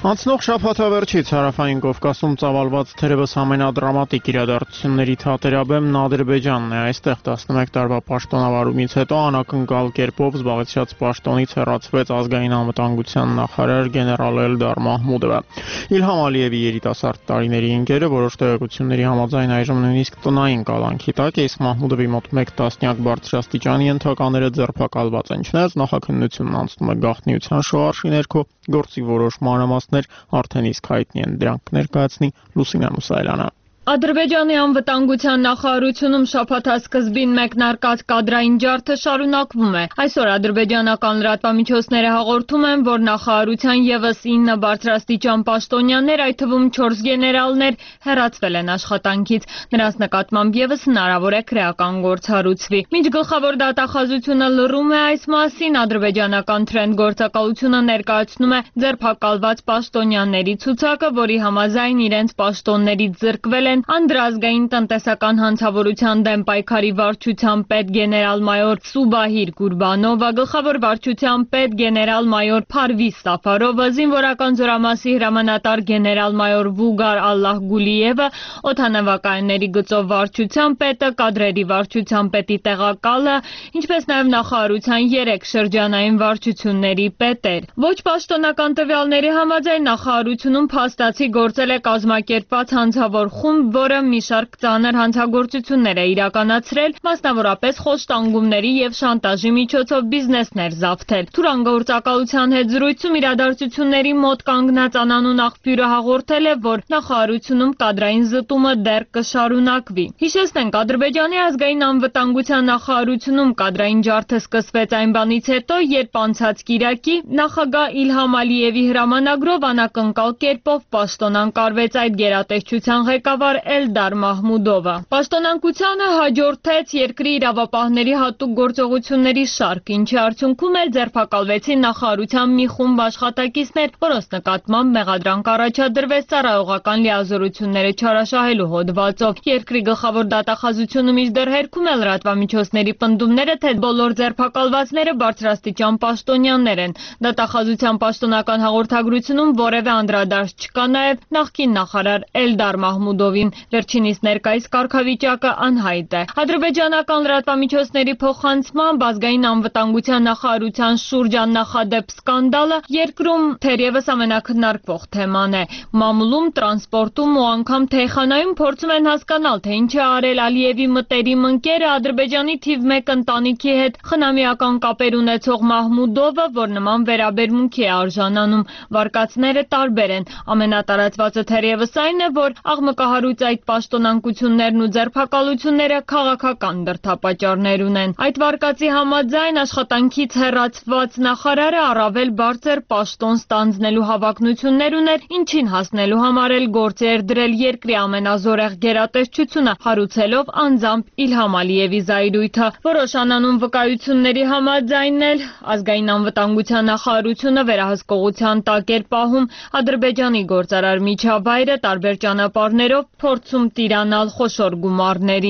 Անցնող շաբաթավերջից Հարավային Կովկասում ծավալված թերևս ամենադրամատիկ իրադարձությունների թատերաբեմն Ադրբեջանն է։ Այստեղ տասնմեկ տարվա պաշտոնավարումից հետո անակնկալ կերպով զբաղեցրած պաշտոնից հեռացվեց ազգային անվտանգության նախարար գեներալ Էլդար Մահմուդովը։ Իլհամ Ալիևի երիտասարդ տարիների ընկերը որոշ տեղեկությունների համաձայն այժմ նույնիսկ տնային կալանքի տակ է, իսկ Մահմուդովի մոտ մեկ տասնյակ բարձրաստիճանի ենթակաները ձերբակալված են։ Չնայած նախաքննությունն անցնում է գաղտնիության շոարշի ներքո, գործի որոշ մանրամասներ արդեն իսկ հայտնի են, դրանք կներկայացնի Լուսինե Մուսայելյանը։
Ադրբեջանի անվտանգության նախարարությունում շաբաթասկզբին մեկնարկած կադրային ջարդը շարունակվում է։ Այսօր ադրբեջանական լրատվամիջոցները հաղորդում են, որ նախարարության ևս ինը բարձրաստիճան պաշտոնյաներ, այդ թվում չորս գեներալներ, հեռացվել են աշխատանքից։ Նրանց նկատմամբ ևս հնարավոր է քրեական գործ հարուցվի։ Մինչ գլխավոր դատախազությունը լռում է այս մասին, ադրբեջանական Թրենդ գործակալությունը ներկայացնում է ձերբակալված պաշտոնյաների ցուցակը, որի համաձայն իրենց պաշտոններից զրկվել են անդրազգային տնտեսական հանցավորության դեմ պայքարի վարչության պետ գեներալ-մայոր Սուբահիր Կուրբանովը, գլխավոր վարչության պետ գեներալ-մայոր Փարվիզ Սաֆարովը, զինվորական զորամասի հրամանատար գեներալ-մայոր Վուգար Ալլահգուլիևը, օդանավակայանների գծով վարչության պետը, կադրերի վարչության պետի տեղակալը, ինչպես նաև նախարարության երեք շրջանային վարչությունների պետեր։ Ոչ պաշտոնական տվյալների համաձայն նախարարությունում փաստացի գործել է կազմակերպված հանցավոր խումբ, որը մի շարք ծանր հանցագործություններ է իրականացրել, մասնավորապես խոշտանգումների և շանտաժի միջոցով բիզնեսներ զավթել։ Թուրան գործակալության հետ զրույցում իրադարձությունների մոտ կանգնած անանուն աղբյուրը հաղորդել է, որ նախարարությունում կադրային զտումը դեռ կշարունակվի։ Հիշեցնենք, Ադրբեջանի ազգային անվտանգության նախարարությունում կադրային ջարդը սկսվեց այն բանից հետո, երբ անցած կիրակի նախագահ Իլհամ Ալիևի հրամանագրով անակնկալ կերպով պաշտոնանկարվեց այդ գերատեսչության ղեկավար Էլդար Մահմուդովը։ Պաշտոնանկությանը հաջորդեց երկրի իրավապահների հատուկ գործողությունների շարք, ինչի արդյունքում էլ ձերբակալվեցին նախարարության մի խումբ աշխատակիցներ, որոնց նկատմամբ մեղադրանք առաջադրվեց ծառայողական լիազորությունները չարաշահելու հոդվածով։ Երկրի գլխավոր դատախազությունը մինչդեռ հերքում է լրատվամիջոցների պնդումները, թե բոլոր ձերբակալվածները բարձրաստիճան պաշտոնյաներ են։ Դատախազության պաշտոնական հաղորդագրությունում որևէ անդրադարձ չկա նաև նախկին նախարար Էլդար Մահմուդովին, վերջինիս ներկայիս կարգավիճակը անհայտ է։ Ադրբեջանական լրատվամիջոցների փոխանցմամբ ազգային անվտանգության նախարարության շուրջ աննախադեպ սկանդալը երկրում թերևս ամենակննարկվող թեման է։ Մամուլում, տրանսպորտում ու անգամ թեյխանայում փորձում են հասկանալ, թե ինչ է արել Ալիևի մտերիմ ընկերը Ադրբեջանի թիվ մեկ ընտանիքի հետ խնամիական կապեր ունեցող Մահմուդովը, որ նման վերաբերմունքի է արժանանում։ Վարկածները տարբեր են։ Ամենատարածվածը թերևս այն է, որ աղմկահարույց այդ պաշտոնանկություններն ու ձերբակալությունները քաղաքական դրդապատճառներ ունեն։ Այդ վարկածի համաձայն աշխատանքից հեռացված նախարարը առավել բարձր պաշտոն ստանձնելու հավակնություններ ուներ, ինչին հասնելու համար էլ գործ էր դրել երկրի ամենազորեղ գերատեսչությունը, հարուցելով անձամբ Իլհամ Ալիևի զայրույթը։ Որոշ անանուն վկայությունների համաձայն էլ ազգային անվտանգության նախարարությունը վերահսկողության տակ էր պահում Ադրբեջանի գործարար միջավայրը տարբեր ճանապարհներով փորձում տիրանալ խոշոր գումարների։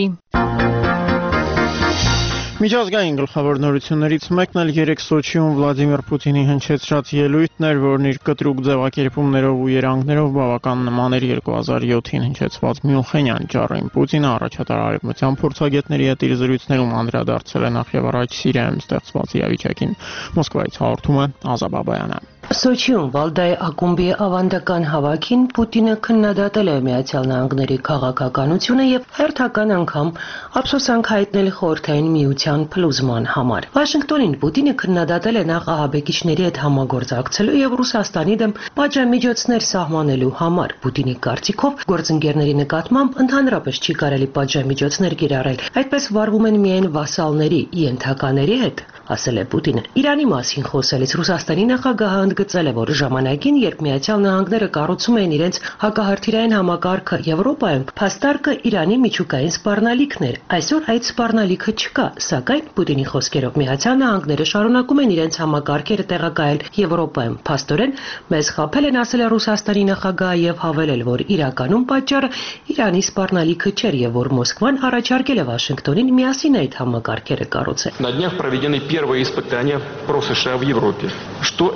Միջազգային գլխավոր նորություններից մեկն էլ երեք Սոչիում Վլադիմիր Պուտինի հնչեցրած ելույթն էր, որն իր կտրուկ ձևակերպումներով ու երանգներով բավական նման էր երկու հազար յոթին հնչեցված Մյունխենյան ճառին։ Պուտինը առաջատար արևմտյան փորձագետների հետ իր զրույցներում անդրադարձել է նախ եւ առաջ Սիրիայում ստեղծված իրավիճակին։ Մոսկվայից հաղորդում է Ազա Բաբայանը։
Սոչիում Վալդայ ակումբի ավանդական հավաքին Պուտինը քննադատել է Միացյալ Նահանգների քաղաքականությունը եւ հերթական անգամ ափսոսանք հայտնել խորհրդային միության փլուզման համար։ Վաշինգտոնին Պուտինը քննադատել է նախ ահաբեկիչների հետ համագործակցելու եւ Ռուսաստանի դեմ պատժամիջոցներ սահմանելու համար։ Պուտինի կարծիքով գործընկերների նկատմամբ ընդհանրապես չի կարելի պատժամիջոցներ կիրառել, այդպես վարվում են միայն վասալների, ենթակաների հետ, ասել է Պուտինը։ Իրանի մասին խոսելիս Ռուսաստանի նախագահը ընդգծել է, որ ժամանակին, երբ Միացյալ Նահանգները կառուցում էին իրենց հակահրթիռային համակարգը Եվրոպայում, փաստարկը Իրանի միջուկային սպառնալիքն էր։ Այսօր այդ սպառնալիքը չկա, սակայն Պուտինի խոսքերով Միացյալ Նահանգները շարունակում են իրենց համակարգերը տեղակայել Եվրոպայում։ Փաստորեն մեզ խաբել են, ասել է Ռուսաստանի նախագահը եւ հավելել, որ իրականում պատճառը Իրանի սպառնալիքը չէր եւ որ Մոսկվան առաջարկել է Վաշինգտոնին միասին այդ համակարգերը կառուցել։
На днях проведены первые испытания про США в Европе. Что это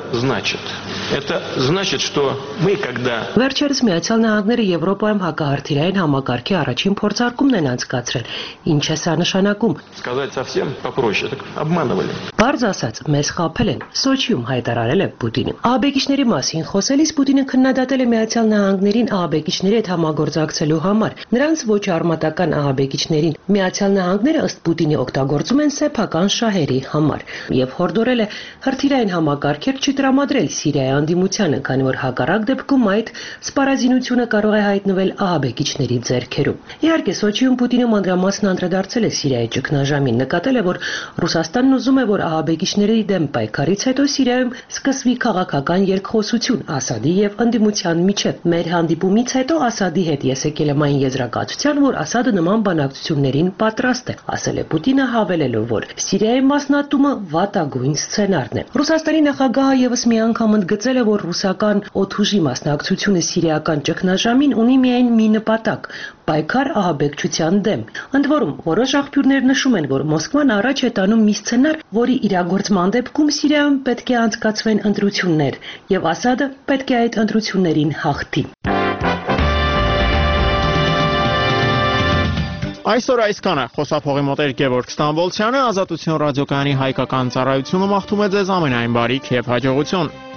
значит? Это значит, что мы, когда...
Վերջերս Միացյալ Նահանգները Եվրոպայում հակահրթիռային համակարգի առաջին փորձարկումն են անցկացրել։ Ինչ է սա նշանակում։
Сказать совсем попроще, так обманывали.
Բարձ ասած, մեզ խաբել են, Սոչիում հայտարարել է Պուտինը։ Ահաբեկիչների մասին խոսելիս Պուտինը քննադատել է Միացյալ Նահանգներին ահաբեկիչների հետ համագործակցելու համար։ Նրանց ոչ արմատական ահաբեկիչներին Միացյալ Նահանգները ըստ Պուտինի օգտագործում են սեփական շահերի համար եւ հորդորել է հրթիռային համակարգեր չտրամադրել Սիրիայի անդիմությանը, քանի որ հակառակ դեպքում այդ սպառազինությունը կարող է հայտնվել ահաբեկիչների ձեռքերում։ Իհարկե, Սոչիում Պուտինը մանրամասն անդրադարձել է Սիրիայի ճգնաժամին, նկատել է, որ Ռուսաստանն ուզում է, որ ահաբեկիչների դեմ պայքարից հետո Սիրիայում սկսվի քաղաքական երկխոսություն Ասադի եւ ընդդիմության միջեւ։ Մեր հանդիպումից հետո Ասադի հետ ես եկել եմ այն եզրակացության, որ Ասադը նման բանակցություններին պատրաստ է, ասել է Պուտինը, հավելելով, որ Սիրիայի մասնատումը վատագույն սցենարն է։ Ռուսաստանի նախագահը եւս մի անգամ ընդգծել է, որ ռուսական օդուժի մասնակցությունը սիրիական ճգնաժամին ունի միայն մի նպատակ՝ պայքար ահաբեկչության դեմ։ Ընդ որում, որոշ աղբյուրներ նշում են, որ Մոսկվան առաջ է տանում մի սցենար, որի իրագործման դեպքում Սիրիայում պետք է անցկացվեն ընտրություններ, եւ Ասադը պետք է այդ ընտրություններին հաղթի։
Այսօր այսքանը խոսափողի մոտ էր Գևորգ Ստամբոլցյանը, Ազատություն ռադիոկայանի հայկական ծառայությունը մաղթում է ձեզ ամենայն բարիք եւ հաջողություն։